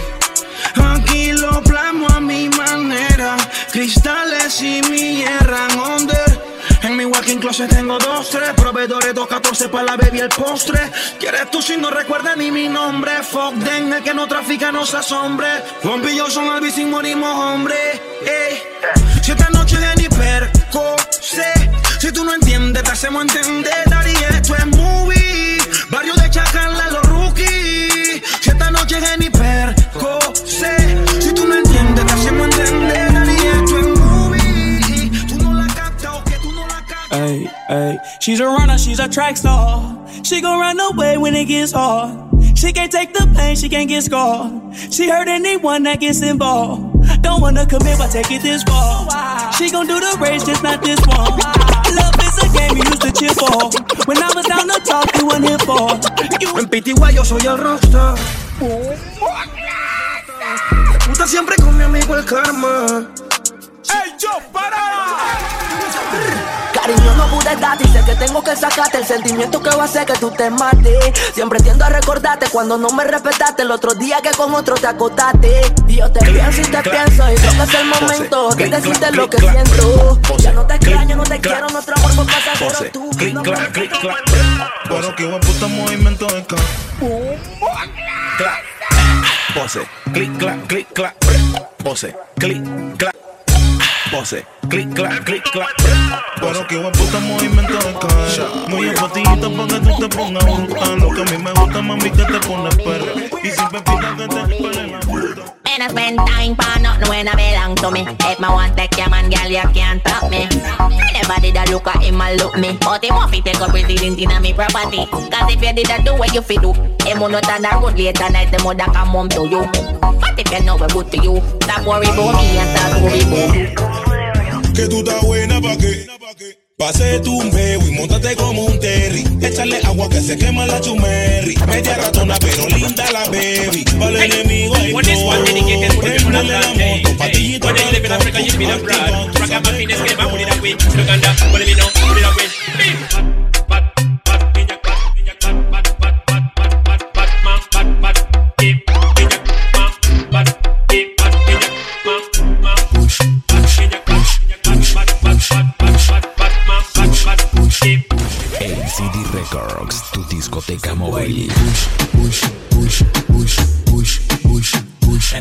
Aquí lo plasmo a mi manera. Cristales y mi hierran under. En mi walking closet tengo dos, tres proveedores, dos catorce para la baby el postre. ¿Quieres tú si no recuerdas ni mi nombre? Fuck them, el que no trafica no se asombre. Juan y yo son al bici, morimos hombre. Eh. Si esta noche de ni perco sé. Si tú no entiendes, te hacemos entender. Daddy, esto es movie. Barrio de Chacal a los rookies. Si esta noche de ni perco sé. Si tú no entiendes, te hacemos entender. Daddy, esto es movie. Tú no la captas o que tú no la captas. Ay, ay. She's a runner, she's a track star. She gon' run away when it gets hard. She can't take the pain, she can't get scarred. She hurt anyone that gets involved. Don't wanna commit, but take it this far. She gon' do the race, just not this one. Love is a game you used to cheer for. When I was down to talk, you weren't here for. You... En Pitigua yo soy el rockstar. Puta siempre con mi amigo el karma. ¡Ey, yo, para! Cariño, no pude darte y sé que tengo que sacarte el sentimiento que va a hacer que tú te mates. Siempre tiendo a recordarte cuando no me respetaste el otro día que con otro te acostaste. Y yo te pienso y te pienso y creo que es el momento de decirte lo que siento. Ya no te extraño, no te quiero, nuestro amor fue pasajero. Tú no me pero que buen puto movimiento de acá. Clac, pose, clic, clac, clic, clac, pose, clic, clac. Pose, clic, clac, clic, clac. Pero que buen puta movimiento de cara. Muy enfotillito pa' que tú te pongas brutal. Lo que a mí me gusta, mami, que te pones perra. Y si me pidas que te pele la puta. And I spend time for nothing when I belong to me. If I want take your man, girl, you can't stop me. Anybody that look at him and look me. But he want to take up resident in my property. Cause if you did that do what you fit do, him will not turn the road later night, the mother come home to you. But if you know we're good to you, stop worry about me and start worry about you. Que tú estás buena pa' qué, pase tu un bebo y montate como un terry. Échale agua que se quema la chumerri. Media ratona pero linda la baby. Para el enemigo hay no. Préndele la moto, patillito. When you live in Africa, you live in abroad. Rock up my penis, get my booty that way. Look on that, what do you know? Put it that way. A C D Records, tu discoteca móvil. Push, push,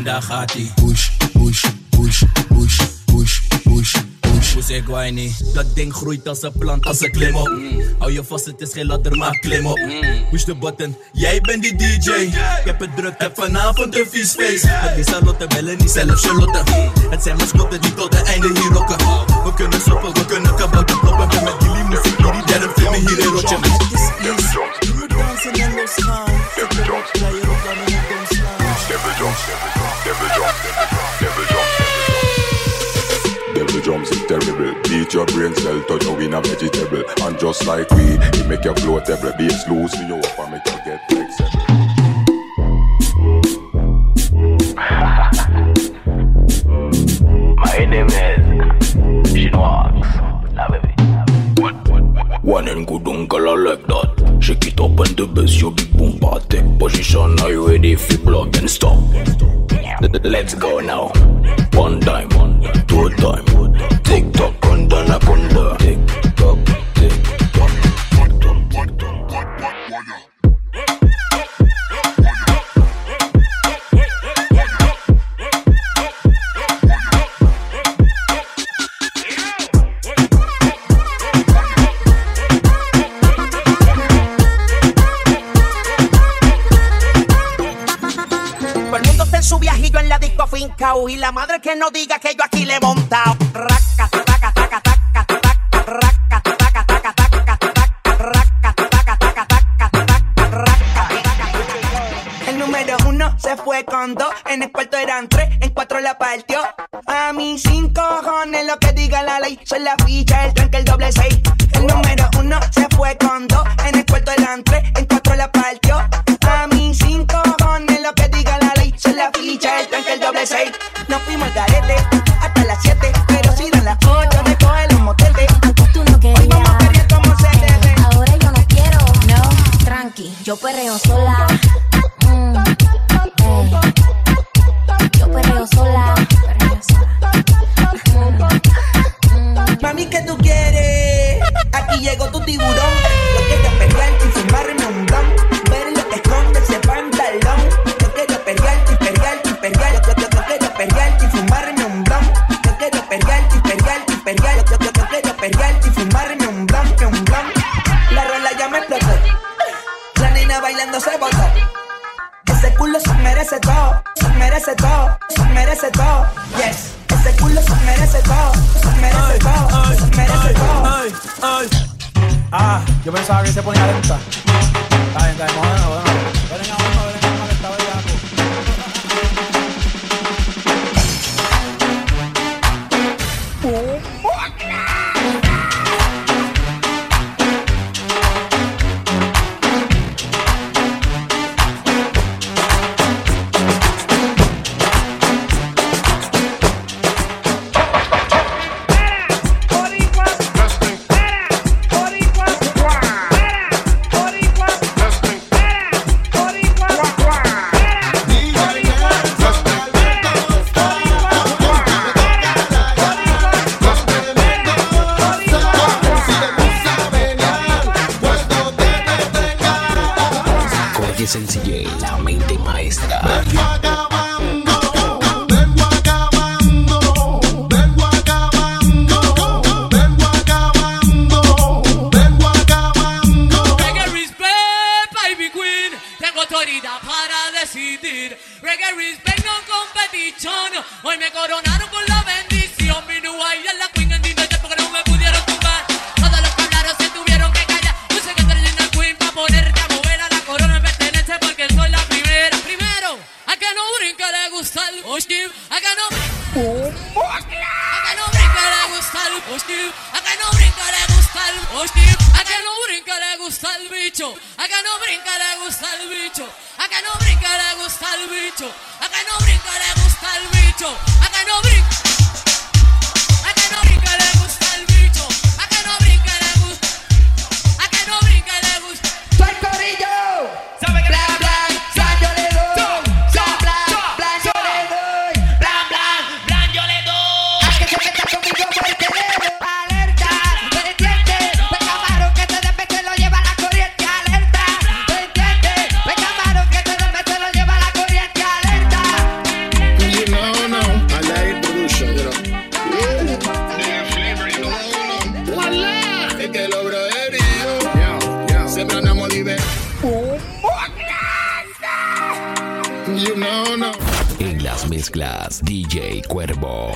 daar gaat ie. Push, push, push, push, push, push. Push ik whiny. Dat ding groeit als een plant, als een klim op. Hou je vast, het is geen ladder, maar klim op. Push de button, jij bent die D J. Ik heb het druk, heb vanavond een vies feest. Het is Charlotte, bellen niet zelf Charlotte. Het zijn mascotten die tot het einde hier rocken. We kunnen soppen, we kunnen kabouten kloppen. En met jullie muziek, jullie derde film hier in rotje. We dansen en losgaan. Devil jumps, devil jumps, devil jumps, devil jumps, devil jumps. Devil jumps is terrible. Beat your brain cell, touch you in a vegetable. And just like we, it make you float every bass loose me you up and make you get flexible. My name is Chinois, la baby. One and good uncle I like that. Shake it up and the bass, your big boom party. Position, are you ready if you block and stop? Let's go now. One time, two time. Tick tock, kunda na kunda. Tick tock, tick tock. Su viajillo en la disco fincao y la madre que no diga que yo aquí le he montado. Raca, taca, taca, taca, taca, raca, taca, taca, taca, taca, raca, taca, taca, taca, taca, raca. El número uno se fue con dos, en el cuarto eran tres, en cuatro la partió. A mí sin cojones lo que diga la ley, soy la ficha, el tranque, el doble seis. El número uno se fue con dos, en el cuarto eran tres, en cuatro la partió. A mí sin cojones lo que diga la ley, soy la ficha, el tanque, el doble seis. Nos fuimos al garete hasta las siete, pero si dan las ocho me coge los moteles. Tú no querías, hoy vamos a perrear como se debe. Ahora yo no quiero, no, tranqui, yo perreo sola. Mm, eh. Yo perreo sola, perreo sola. Mm, mm. Mami, ¿qué tú quieres? Aquí llegó tu tiburón. Yo quiero perrear y fumarme un blunt. Ver lo que esconde ese pantalón. Yo quiero perrear y perrear y perrear. Yo, yo, yo quiero perrear y fumarme un blunt. Yo quiero perrear y perrear y perrear. Yo, yo, yo quiero perrear y fumarme un blunt, un blunt. La rola ya me explotó. La nena bailando se botó. Ese culo se merece todo, se merece todo, se merece todo. Yes. Ese culo se merece todo, se merece todo, se merece todo. Ay, ay. Ah, yo pensaba que se ponía lenta. Está bien, está bien, bueno, bueno. Ven a uno, ven a uno que está bellaco. Sencillez, la mente maestra. Vengo acabando, vengo acabando, vengo acabando, vengo acabando, vengo acabando. Reggae respect, baby queen. Tengo autoridad para decidir. Reggae respect, no competition. Hoy me coronaron con la bendición. Mi new eye es la queen en dinero porque no me pudieron tumbar. Todos los que hablaron se tuvieron que callar. Yo sé que estoy en el queen para ponerte a mover a la corona. Porque soy la primera. Primero, a que no brinque le gusta el hostil. A que no brinque. A que no brinque le gusta el hostil. A que no brinque le gusta el hostil. A que no brinque le gusta el bicho. A que no brinque le gusta el bicho. A que no brinque le gusta el bicho. A que no brinque le gusta el bicho. A que no brinque. A que no brinque le gusta el bicho. A que no brinque le gusta. A que no brinque le gusta. ¡Soy Corillo! ¿Sabe que blan, blan, blan, yo le doy? Blan, blan, blan, yo le doy. Blan, blan, blan, yo le doy. A que se meta conmigo por el dedo. Alerta, ¿me entiendes? Pues camarón que te despe te lo lleva la corriente. Alerta, ¿me entiendes? Pues camarón que te despe te lo lleva la corriente. Alerta. mezclas, D J Cuervo.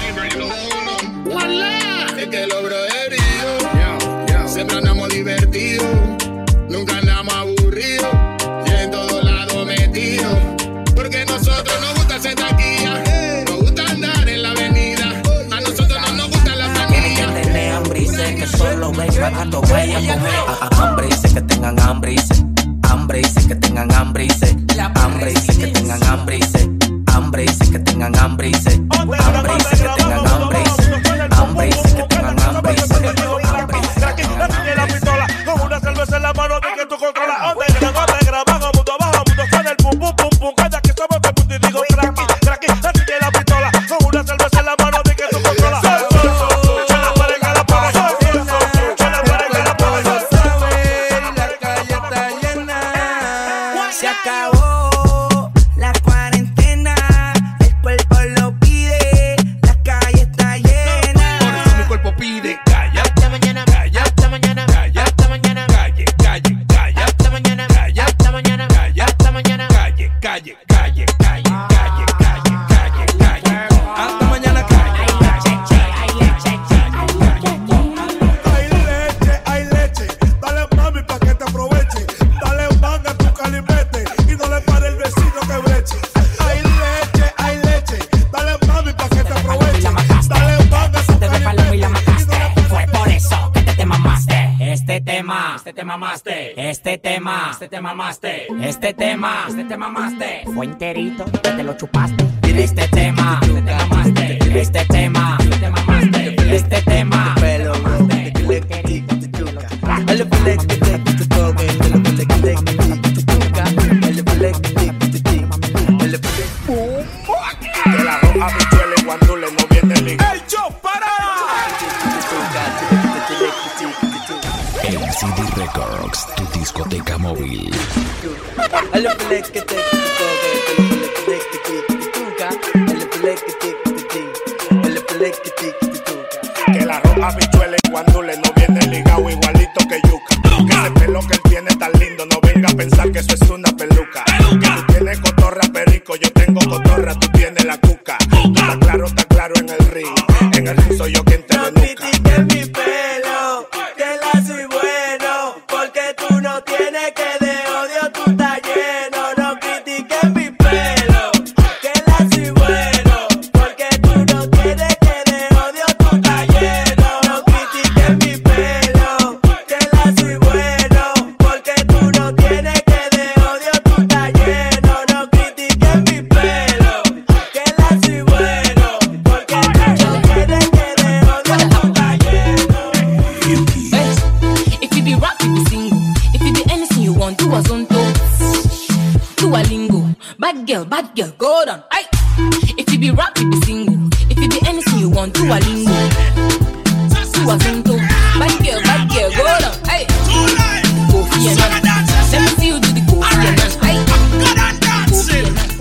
Es que los broderíos siempre andamos divertidos, nunca andamos aburridos y en todos lados metidos. Porque nosotros nos gusta hacer taquilla, nos gusta andar en la avenida. A nosotros no nos gusta la familia. Que tiene hambre y sé que solo ves barato vaya a comer. Hambre y sé que tengan hambre y sé. Hambre y sé que tengan hambre y sé. Hambre y sé que tengan hambre y sé. Hambre y sé que tengan hambre y sé. Hambre y sé que tengan hambre y sé. Hambre y sé que tengan hambre y sé. Hambre y sé que tengan hambre y sé. Con una cerveza en la mano de que tú controlas. Donde graba, donde graba, bajo mundo, bajo mundo, con el pum, pum, pum, pum. Cada que somos de mundo y digo cracky, cracky, así que la pistola. Con una cerveza en la mano de que tú controlas. Chela para que la ponga. Chela para que la ponga. La calle está llena. Se acabó la cuarentena. El cuerpo lo pide. La calle está llena. Por eso mi cuerpo pide. Calla, hasta mañana. Calla, hasta mañana. Calla, hasta mañana. Calle, calle, calla, hasta mañana. Calla, hasta mañana. Calla, hasta mañana. Calle, calle, calle, calle, calle, calle, calle, calle. Hasta mañana. Calle, calle, Hay leche, hay leche. Dale mami pa' que te aproveche. Dale manga a tu calimete y no le pare el vecino que breche. Hay leche, hay leche. Dale mami pa' que te aproveche. Dale manga a tu calimete. Fue por eso que te te mamaste. Este tema, este te mamaste. Este tema, este te mamaste. Este tema, este te mamaste. Fue enterito, que te lo chupaste. Este tema, este te mamaste. Este tema, este te mamaste. Este tema, pelo, Que la roja bichuela y guandule no viene ligado. ¡Ey, yo, para! M C D Records, tu discoteca móvil. Que la roja bichuela y guandule no viene ligado igualito que yuca. Que ese pelo que él tiene tan lindo, no venga a pensar que eso es una peluca. Tú tienes cotorra perico, yo tengo cotorra, tú tienes la cuca. Está claro, está claro en el ring. En el ring soy yo quien te denuca. mi pelo, que la soy bueno, porque tú no tienes que de odio, tú estás lleno. No critiques mi pelo, que la soy bueno, porque tú no tienes que de odio, tú estás lleno. No critiques mi pelo, que la soy bueno, porque tú no tienes que de odio, tú estás lleno. No critiques mi pelo, que la soy bueno, porque tú no tienes que de odio, tú estás lleno. If you be rap, you be single. If you be anything you want, do a zonto, do a lingo. Bad girl, bad girl, go down. Aye. If you be rap, you be single. If you be anything you want, do a lingo, do a zonto. Bad girl, bad girl, go down. Aye. Kofi Annan, let me see you do the Kofi Annan. Aye. Kofi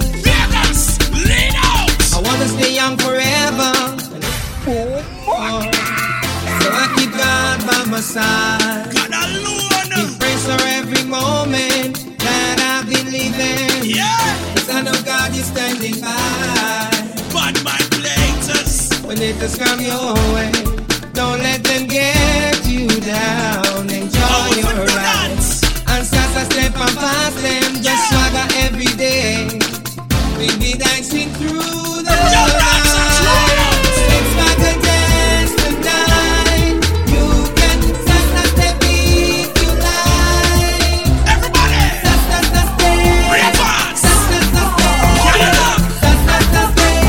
Annan. I wanna stay young forever. Oh. So I keep God by my side. Give praise for every moment that I've been living. Yeah. Cause I know God is standing by. But my haters, when haters come your way, don't let them get you down. Enjoy your ride. And as I step and pass them, just swagger every day. We'll be dancing through the night. It's like a dance tonight. You can stand step if you like. Everybody! Stand, stand, stand, step. Stand, stand, stand, step. Get it up! Stand, stand, stand,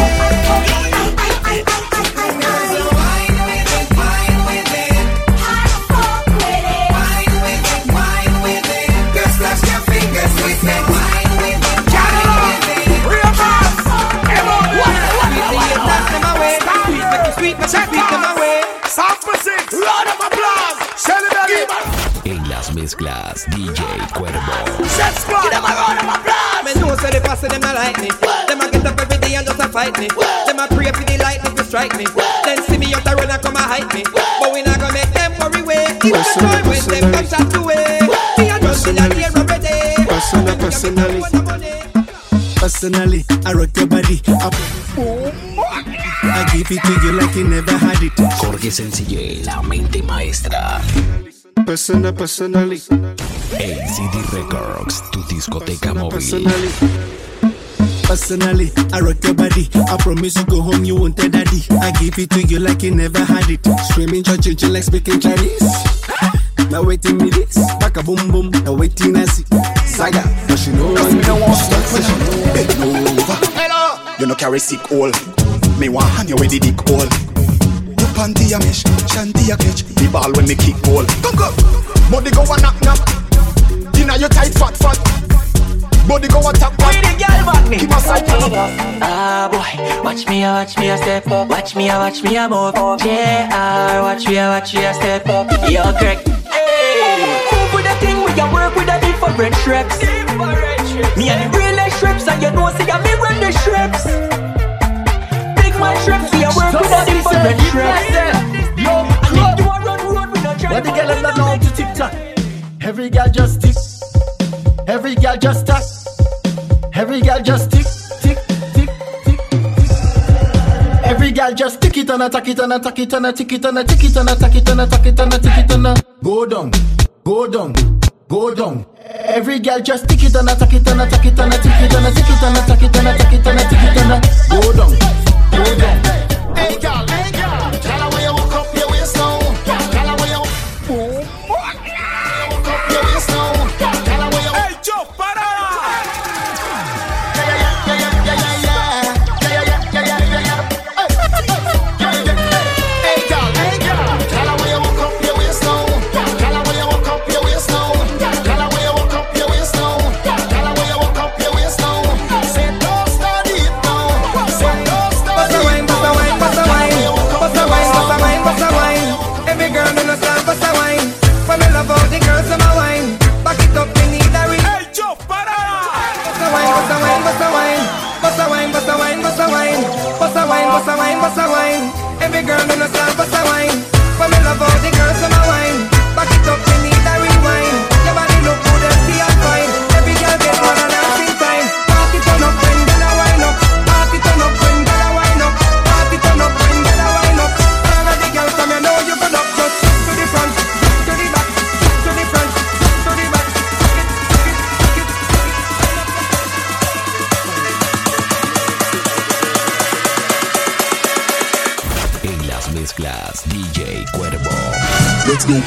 step. So wine with it, wine with it. Wine with it, wine with it. Girls, touch your fingers with it. Wine with it, wine with it. Real boss! En las mezclas, D J Cuervo. Me know so they pass them not like me. Them a get up every day and just a fight me. Them a pray for the lightning to strike me. Then see me out the run and come a hype me. But we not gonna make them worry way. Even the time when them come shot away. Me a just in a near already. Personally, personally. Personally, I rock your body. I, I give it to you like you never had it. Jorge Sencille, la mente maestra. Personal, personally. A C D Records, tu discoteca móvil. Personally. Personally, I rock your body. I promise you go home, you won't tell daddy. I give it to you like you never had it. Screaming, church, like speaking Chinese. Now waiting me this, back a boom boom. Now waiting I see Saga, but she know me no want stop when she know bend over. Hello, you no carry sick hole. Me want hand you with the dick hole. Your panty a mesh, shanty a catch. The ball when me kick goal. Come come, body go a knock knock. Inna your tight fat fat. Body go a tap tap. With the girl back me. Keep a side pan up. Ah boy, watch me a watch me a step up. Watch me a watch me a move. J R, watch me a watch me a step up. Yo Greg. Move with the thing, we can work with the different shreps. Me and the real shreps, and you know see me run the shreps. Big man shreps, we can work with the different shreps. And if you a run road, we don't try. What the girl is not known to TikTok. Every girl just tick. Every girl just tack. Every girl just tick, tick, tick, tick, tick. Every girl just tick it and attack it and attack it and tick it and tick it and attack it and attack it and tick it and go down, go down, go down. Every girl just tick it and attack it and attack it and tick it and tick it and attack it and attack it and tick it and go down, go down. Hey girl, hey girl, tell her where you walk up your waist now. Tell her where you walk up your waist now. Tell her where you. Hey Joe, para. Bossa wine, bossa wine. Every girl in the style, bossa wine. For me love all the girls in my wine. Back it up, me need a rewind. Your body look good, healthy and fine. Every girl get one and dancing time. Party turn up, when girl a wine up. Party turn up, when girl a wine up. Party turn up, when girl a wine up. All of the girls from you know you good up. Just to the front, to the back, to the front, to the back. Mezclas D J Cuervo. Let's go.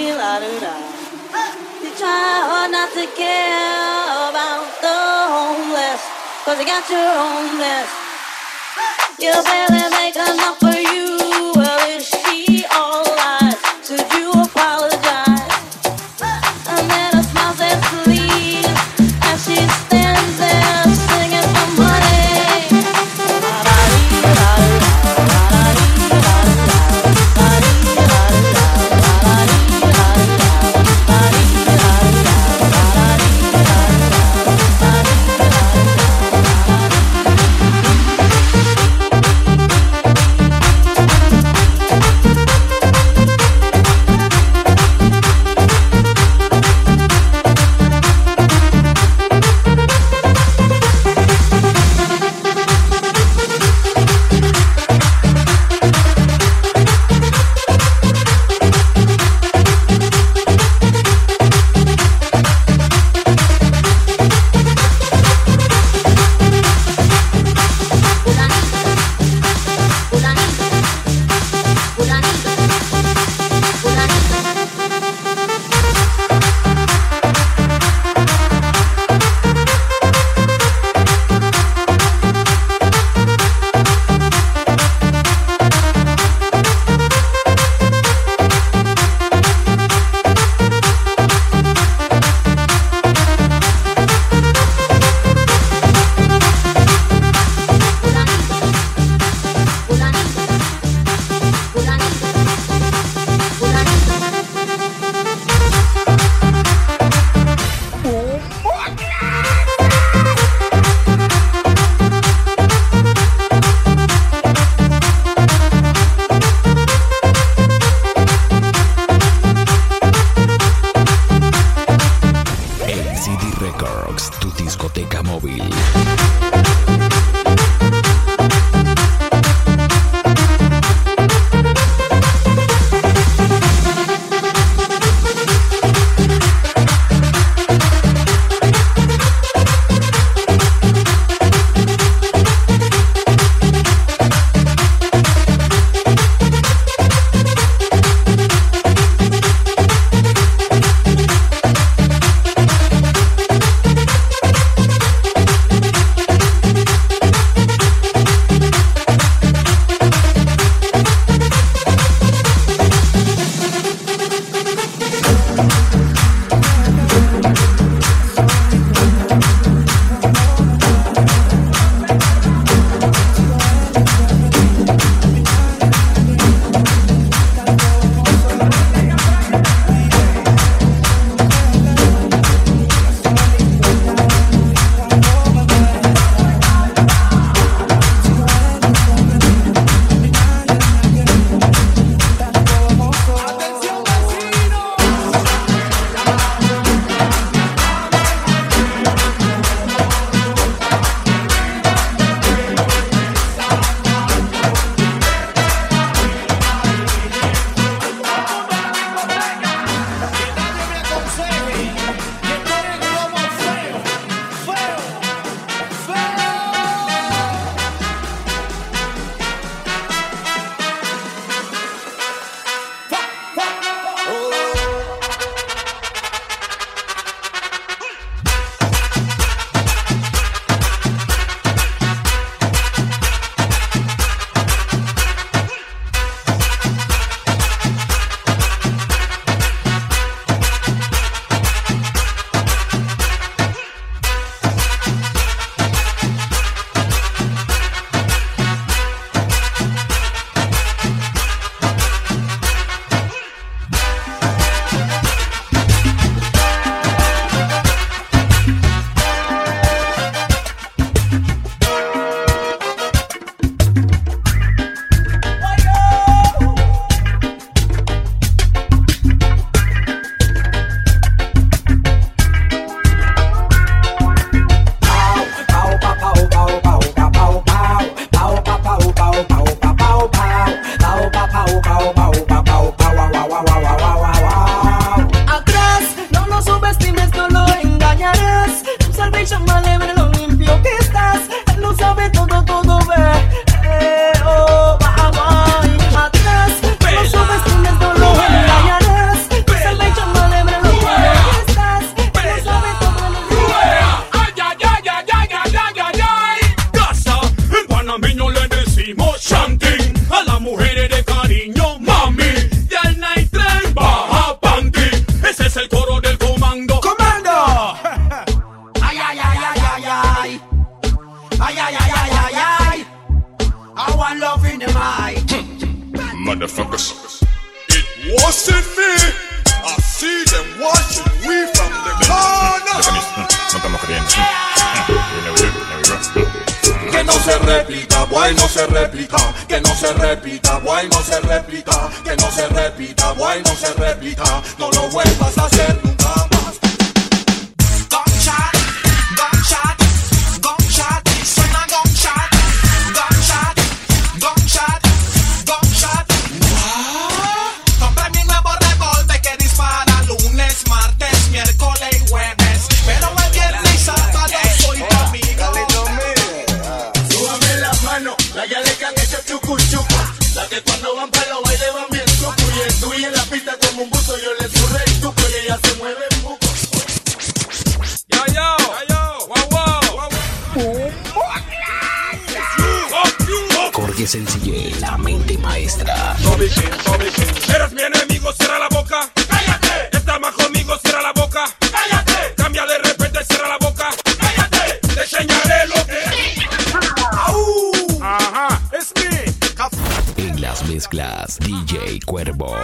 to care about the home Cause you got your own mess. You barely make enough for you. Well, is she alright? Should you apologize? And then a smile says please, as she stands there singing for money. ya, ya, ya, ya, ya, ya. motherfuckers. It wasn't me. I see them watching we from the corner. No estamos creyendo. Que no se repita, boy, no se repita. Que no se repita, boy, no se repita. Que no se repita, boy, no se repita. No lo vuelvas a hacer nunca más. Gunshot, gunshot, gunshot. Suena gunshot, gunshot, gunshot, gunshot. Compré mi nuevo revólver que dispara lunes, martes, miércoles y jueves. Pero el viernes y sábado soy tu amiga. Súbame la mano, la ya le que han hecho chucu chucu. La que cuando van para los bailes van bien suco. Y el tuyo en la pista como un buzo. Yo le surré el tuco y ella se mueve en buco. Yo, yo, yo, wow, wow, Jorge Sencillé, la mente maestra. Eres mi enemigo, cierra la boca. Cállate. Estás más conmigo, cierra la boca. Cállate. Cambia de repente, cierra la boca. Cállate. Te enseñaré lo que es. Ajá, es mi. En las mezclas, D J Cuervo.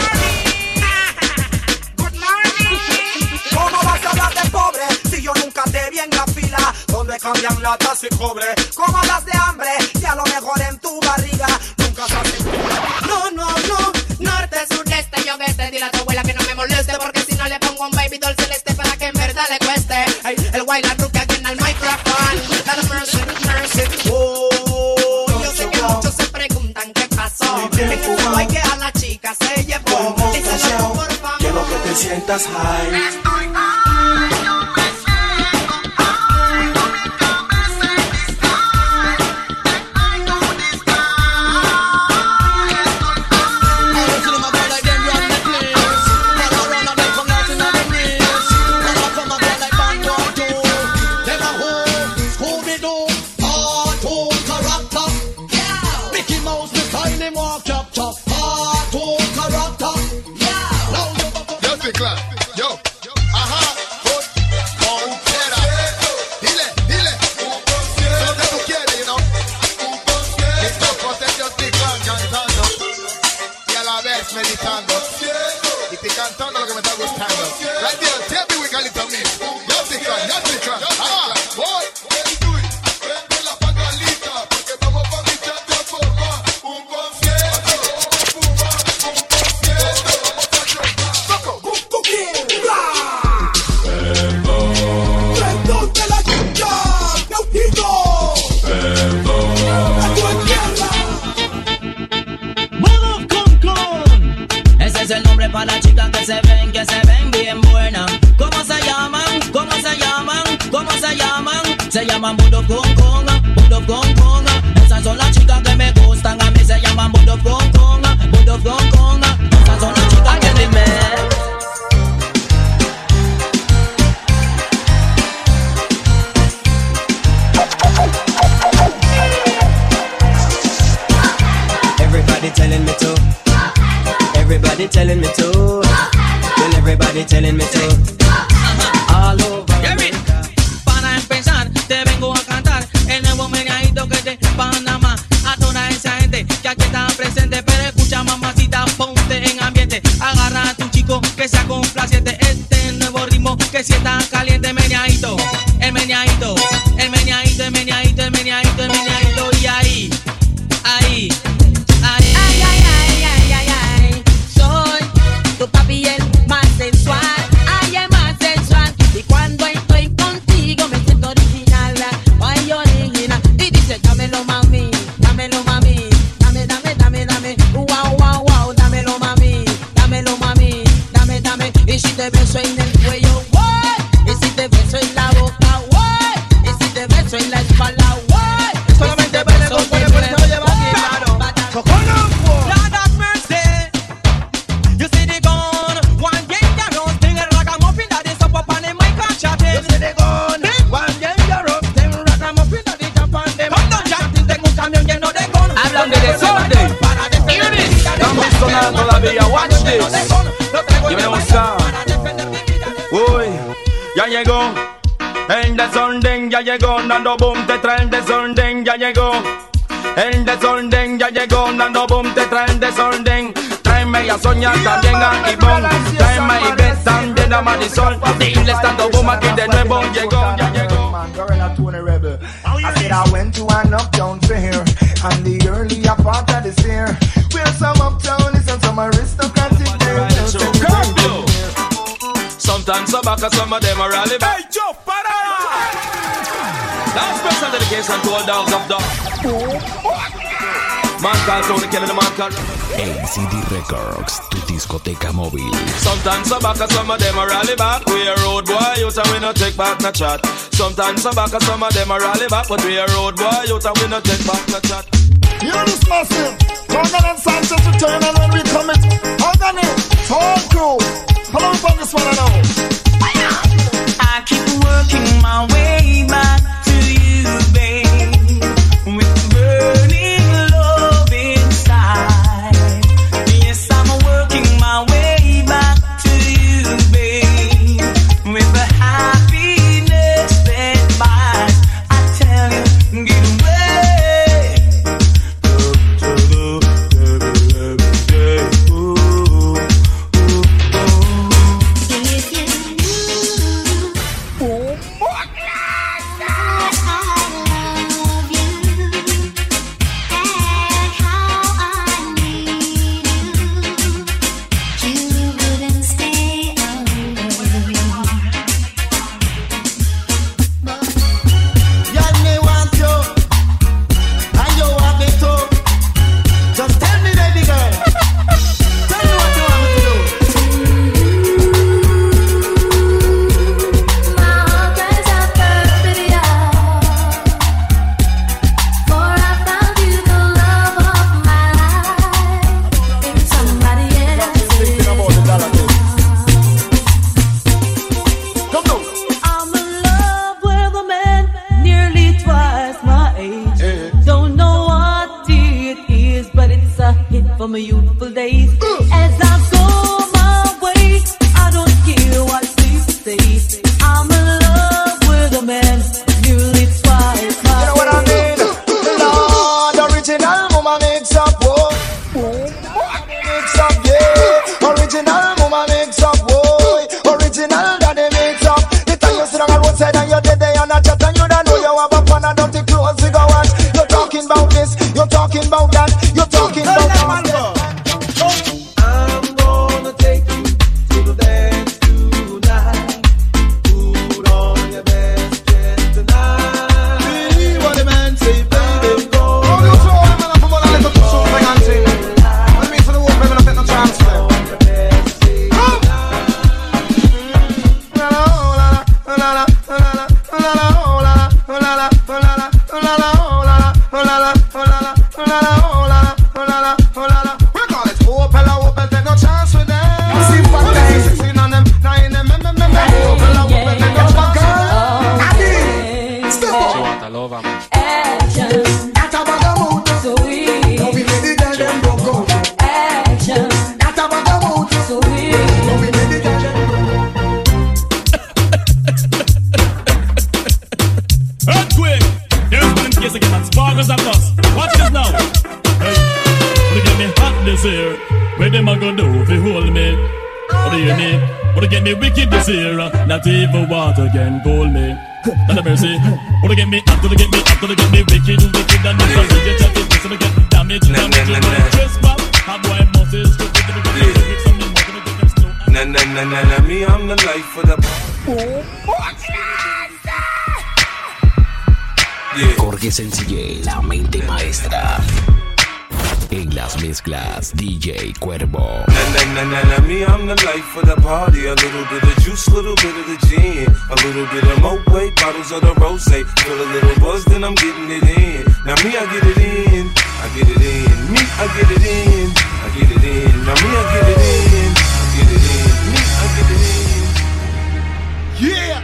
¿Cómo vas a hablar de pobre si yo nunca te vi en la fila donde cambian latas y cobre? ¿Cómo hablas de hambre y a lo mejor en tu barriga nunca sabes? No, no, no, norte, sudeste y oeste. Dile a tu abuela que no me moleste, porque si no le pongo un baby doll celeste para que en verdad le cueste. Hey, el guay la truque aquí en el micrófono. Dale mercy, mercy. Oh, yo sé que muchos se preguntan qué pasó. En ese guay que a la chica se llevó. Díselo por favor. Quiero que te sientas high. Yo, ajá, Montera. Dile, dile, lo que tú quieres, you know. Mis ojos ellos pican cantando y a la vez meditando. Y estoy cantando lo que me está gustando. Right there, tell me we call it a me. Yo pican, yo pican, ah, boy. Prende la pagalita, porque vamos pa' mi chat de forma. Un concierto, un concierto. Ese es el nombre para las chicas que se ven, que se ven bien buenas. ¿Cómo se llaman? ¿Cómo se llaman? ¿Cómo se llaman? Se llaman Budo con Conga, Budo con Conga. Esas son las chicas que me gustan, a mí se llaman Budo con Conga, Budo con Conga. Esas son las chicas que me Everybody telling me to. Everybody telling me to. Well, everybody telling me to. All over. Para empezar, te vengo a cantar el nuevo meneadito que te Panamá. A toda esa gente que aquí está presente, pero escucha mamacita, ponte en ambiente. Agarra a tu chico que sea complaciente. Este nuevo ritmo que si está caliente, meneadito, el meneadito, el meneadito, el meneadito, el meneadito, el meneadito. Y ahí, ahí, ahí. Ay, ay, ay, ay, ay, ay. Soy tu papi el más sensual. Ay, el más sensual. Y cuando estoy contigo me siento original. Ay, original. Y dice, dámelo mami, dámelo mami. Dame, dame, dame, dame. Wow, wow, wow. Dámelo mami, dámelo mami. Dame, dame. Y si te beso en el cuello, what? Y si te beso en la boca, what? Y si te beso en la espalda, what? Solamente beso con el cuello, se lo lleva aquí, claro. Lord have mercy. You see the gun, one game the roasting, and ragamuffin that is up up on the mic and chatting. You see the gun, one game the roasting, ragamuffin that is up on the mic and chatting. Tengo un camión lleno de gun. Hablan de desorden. Estamos sonando todavía, watch this. Yo me gusta. Uy, ya llegó. El desorden ya llegó, dando boom, te trae el desorden, ya llegó. El desorden ya llegó, dando boom, te trae el desorden. voy a soñar también a Ivonne. Tráeme y ves también a Marisol. Dile estando boom aquí de nuevo llegó, ya llegó. I said I went to an uptown fair on the earlier part of this year, where some uptownies and some aristocratic there. Sometimes some back and some of them are rally back. Hey Joe, para! That's special dedication to all dogs of dog. Man called Tony Kelly, the man called A C D Records, tu discoteca móvil. Sometimes some back and some of them are rally back. We a road boy out and we no take back no chat. Sometimes some back and some of them are rally back, but we a road boy out and we no take back no chat. Hear this massive, Jordan and Sanchez return, and when we come it, organic, all crew. Follow up on this one now. I keep working my way back to you, babe, with burning love inside. Yes, I'm working my way back to you, babe, with the happiness that buys. I tell you, get away. from my youthful days. As I go my way, I don't care what people say. I'm in love with a man nearly twice my You know what I mean? Lord, original mama mix up, whoa. Mix up, yeah. Original mama mix up, whoa. Original daddy mix up. The time you sit on the roadside and you're dead there on a chat and you don't know you have a pan and dirty clothes to go wash. You're talking about this, you're talking about that, you're talking about that. I'm gonna take you to the dance tonight. Put on your best dress tonight. See what the man say, baby. Go. Oh, you throw him in a football and let him shoot the gun thing. What do you mean for the wolf, I'm gonna take no chance for him. Not even water can cool me. Not a mercy. Wanna get me up, gonna get me up, gonna get me wicked, wicked, and never get you chatting, it's gonna get damage, damage, damage. Just pop, hot boy bosses, to get the big lyrics, some more, gonna get them slow. Na na na na na, me I'm the life for the. Yeah. Jorge Sencille, la mente maestra. En las mezclas, D J Cuervo. Na na na na na, me I'm the life for the party. A little bit of juice, little bit of the gin, a little bit of Moet, bottles of the rosé. Feel a little buzz, then I'm getting it in. Now me I get it in, I get it in. Me I get it in, I get it in. Now me I get it in, I get it in. Me I get it in. Yeah,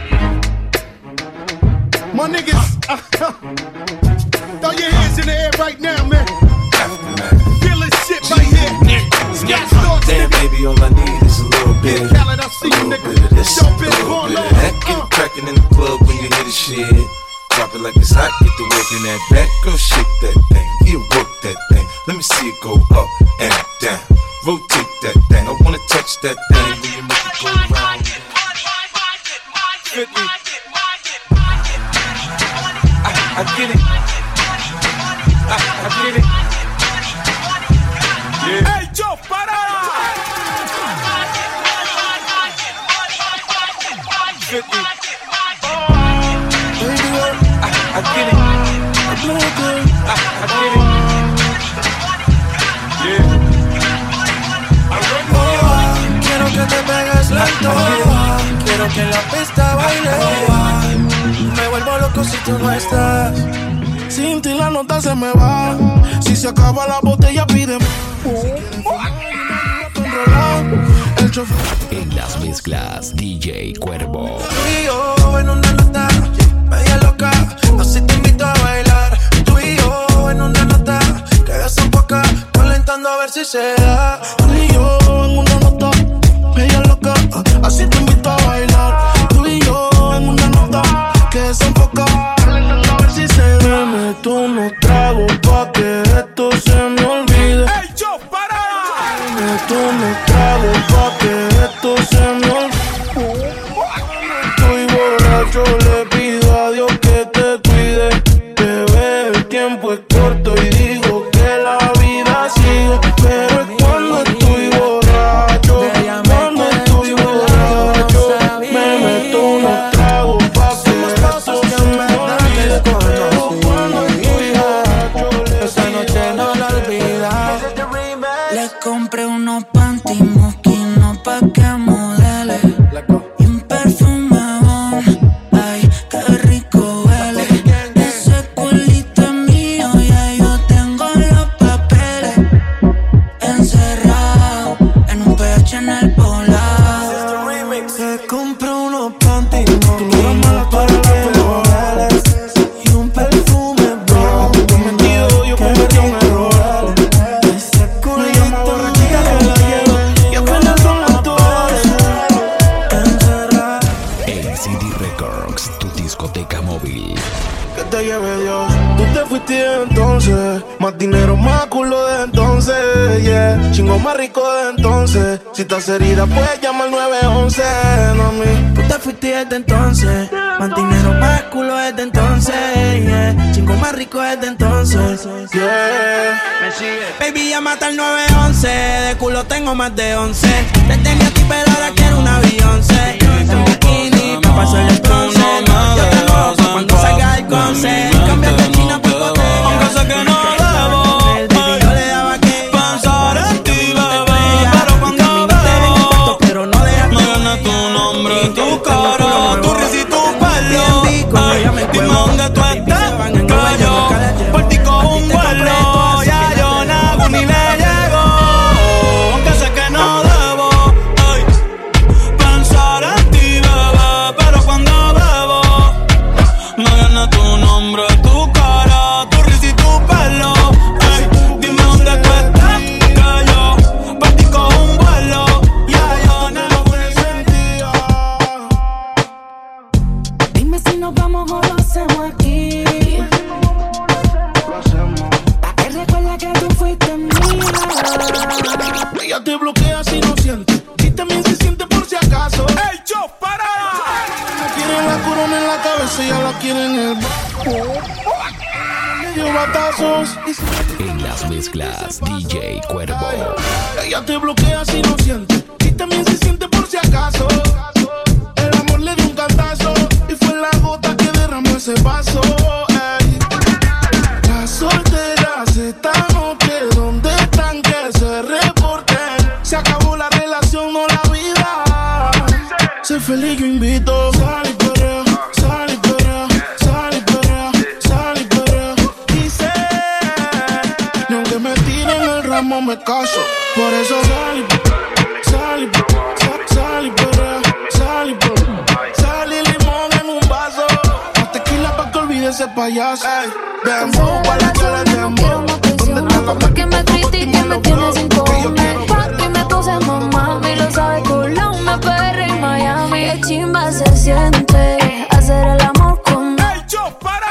my niggas, throw your hands in the air right now, man. Feel this shit right here. Damn, baby, all I need is a little bit. A little bit of this, a little bit of that. Get it crackin' in the club when you hear the shit. Drop it like it's hot, get the work in that back. Girl, shake that thing, yeah, work that thing. Let me see it go up and down. Rotate that thing. I wanna touch that thing when you make it go round. fifty. I, I get it. I, I get it. Yeah. Hey, Joe, para! fifty. I, I get it. I, I get it. Yeah. Quiero que te pegues lento, quiero que en la pista baile. Me vuelvo loco si tú no estás. Sin ti la nota se me va. Si se acaba la botella pide más. En las mezclas D J Cuervo. Tú y yo en una nota media loca, así te invito a bailar. Tú y yo en una nota que ves un poco calentando a ver si se da. Tú y yo en una nota media loca, así te invito a bailar. Tú y yo en una nota que es un poco calentando a ver si se da. Dame tú unos tragos pa' que esto se me olvide. Hey, yo, para. Dame tú unos tragos pa' que esto se me olvide. Estoy borracho, le pido a Dios que te cuide. Bebé, el tiempo es corto y digo que la vida sigue. Pero es cuando estoy borracho, cuando estoy borracho, me meto unos tragos pa' que esto se me olvide. Cuando estoy borracho, esa noche no la olvidas. Le compré unos panty mosquinos pa' que modele y un perfume bon, ay, qué rico huele. Ese culito es mío, ya yo tengo los papeles encerrados en un P H en el poblado. Le compré unos panty mosquinos pa' que modele y un perfume bon. Cometido, yo cometí un error. Discoteca móvil. Que te lleve Dios. Tú te fuiste de entonces. Más dinero, más culo de entonces. Yeah. Chingo más rico de entonces. Si estás herida, puedes llamar nueve once. No a mí. Tú te fuiste desde entonces. Más dinero, más culo desde entonces. Yeah. Chingo más rico desde entonces. Yeah. Me sigue. Baby, llámate al nueve once. De culo tengo más de once. Te tenía a ti, pero ahora quiero una Beyoncé. En bikini, pa' pasar el bronce. Yo te loco cuando salga el conce. Cambiar de china por pote. Aunque sé que no debo, el baby yo le daba que pensar en ti, bebé. Pero cuando bebo, pero no dejas no gana tu nombre, tu cara, tu risa y tu pelo. Ay, dime dónde tú estás, que yo por ti cojo un vuelo. Ya yo nago ni le llego, aunque sé que no debo. Ay, pensar en ti, bebé. Pero cuando bebo, no gana tu nombre, tu cara, tu risa y tu pelo. Ay, dime dónde tú estás, que yo por ti cojo un vuelo. Ya yo nago en sentido. Dime si nos vamos o lo hacemos aquí. Pa' que recuerda que tú fuiste mía. Ella te bloquea si no siente, y también se siente por si acaso. Hey, yo, para. No quieren la corona en la cabeza, ella la quiere en el bajo. Le dio batazos. En las mezclas D J Cuervo. Ella te bloquea si no siente, y también se siente por si acaso. El amor le dio un cantazo y fue la gota que derramó ese vaso. Ey. Las solteras esta noche, ¿dónde están? Que se reporten. Se acabó la relación, no la vida. Sé feliz, yo invito. Sal y perrea, sal y perrea, sal y perrea, sal y perrea. Y sé, ni aunque me tiren el ramo me caso. Por eso sal y sal y sal, sal y perrea, sal y perrea. Sal y limón en un vaso. Más tequila pa' que olvide ese payaso. Ey, dembow, pa' la que le dembow. Porque me critica y me tiene sin comer. Papi, me puse mamá, y lo sabe Colombia, P R en Miami. Qué chimba se siente hacer el amor con Hey, yo, para.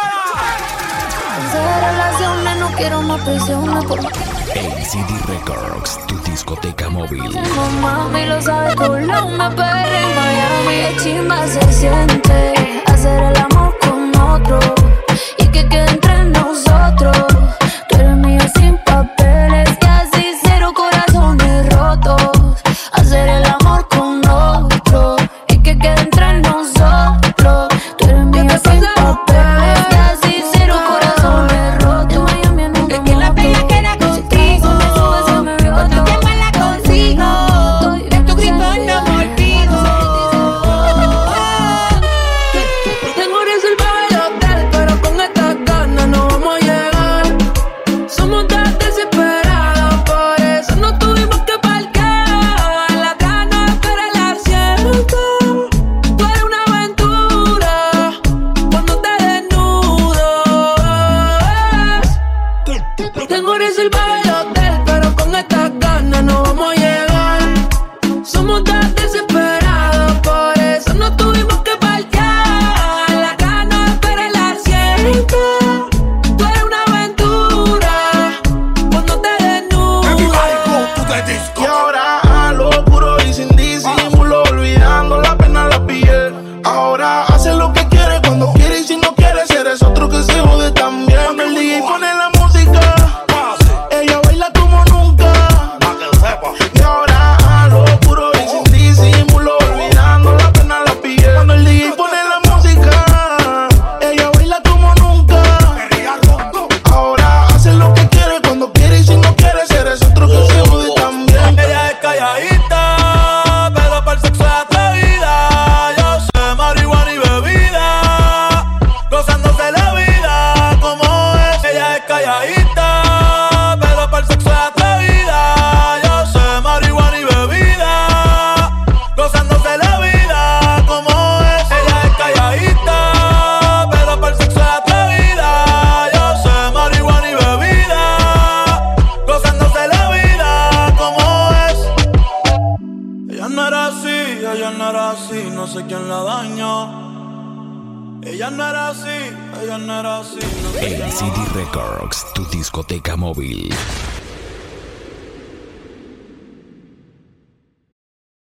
hacer relaciones, no quiero más prisiones. Por más que A C D Records, tu discoteca móvil. Como mami lo sabe, Colón me pega en Miami. De chimba se siente hacer el amor con otro y que quede entre nosotros. Tú eres mía sin papeles y así cero corazones rotos. Hacer el amor con otro y que quede entre nosotros. Tú eres mía sin papeles y así cero corazones rotos. En Miami en un que la pena queda contigo. Cuando tiempo la consigo, de tu grito no me olvido. Tengo reservado el hotel, pero con estas ganas no vamos a llegar. Somos tan desesperados, por eso no tuvimos que parquear. Las ganas espera el asiento. Tú eres una aventura cuando te desnudas. Tengo reservado el hotel, pero con estas ganas no vamos a llegar. Somos tan desesperados, por eso no tuvimos que parquear. Las ganas espera el asiento. Tú eres una aventura cuando te desnudas. Y ahora a lo puro y sin disimulo, olvidando la pena en la piel. Ahora hace lo que quiere cuando quiere y si no quiere, eres otro que se jode también. Cuando el D J pone la música, ella baila como nunca. Y ahora a lo puro y sin disimulo, olvidando la pena en la piel. Cuando el D J pone la música, ella baila como nunca. Ahora hace lo que quiere cuando quiere y si no quiere, eres otro que se jode también. Ella es calladita, pero para el sexo es atrevida. Yo sé marihuana y bebida, gozándose la vida como es. Ella es calladita, pero para el sexo es atrevida. Yo sé marihuana y bebida, gozándose la vida como es. Ella es calladita, pero para el sexo es atrevida. Yo sé marihuana y bebida, gozándose la vida como es. Ella no era así, ella no era así, no sé quién la dañó. Ella no era así, ella no era así, no sé quién la L C D Records, tu discoteca móvil.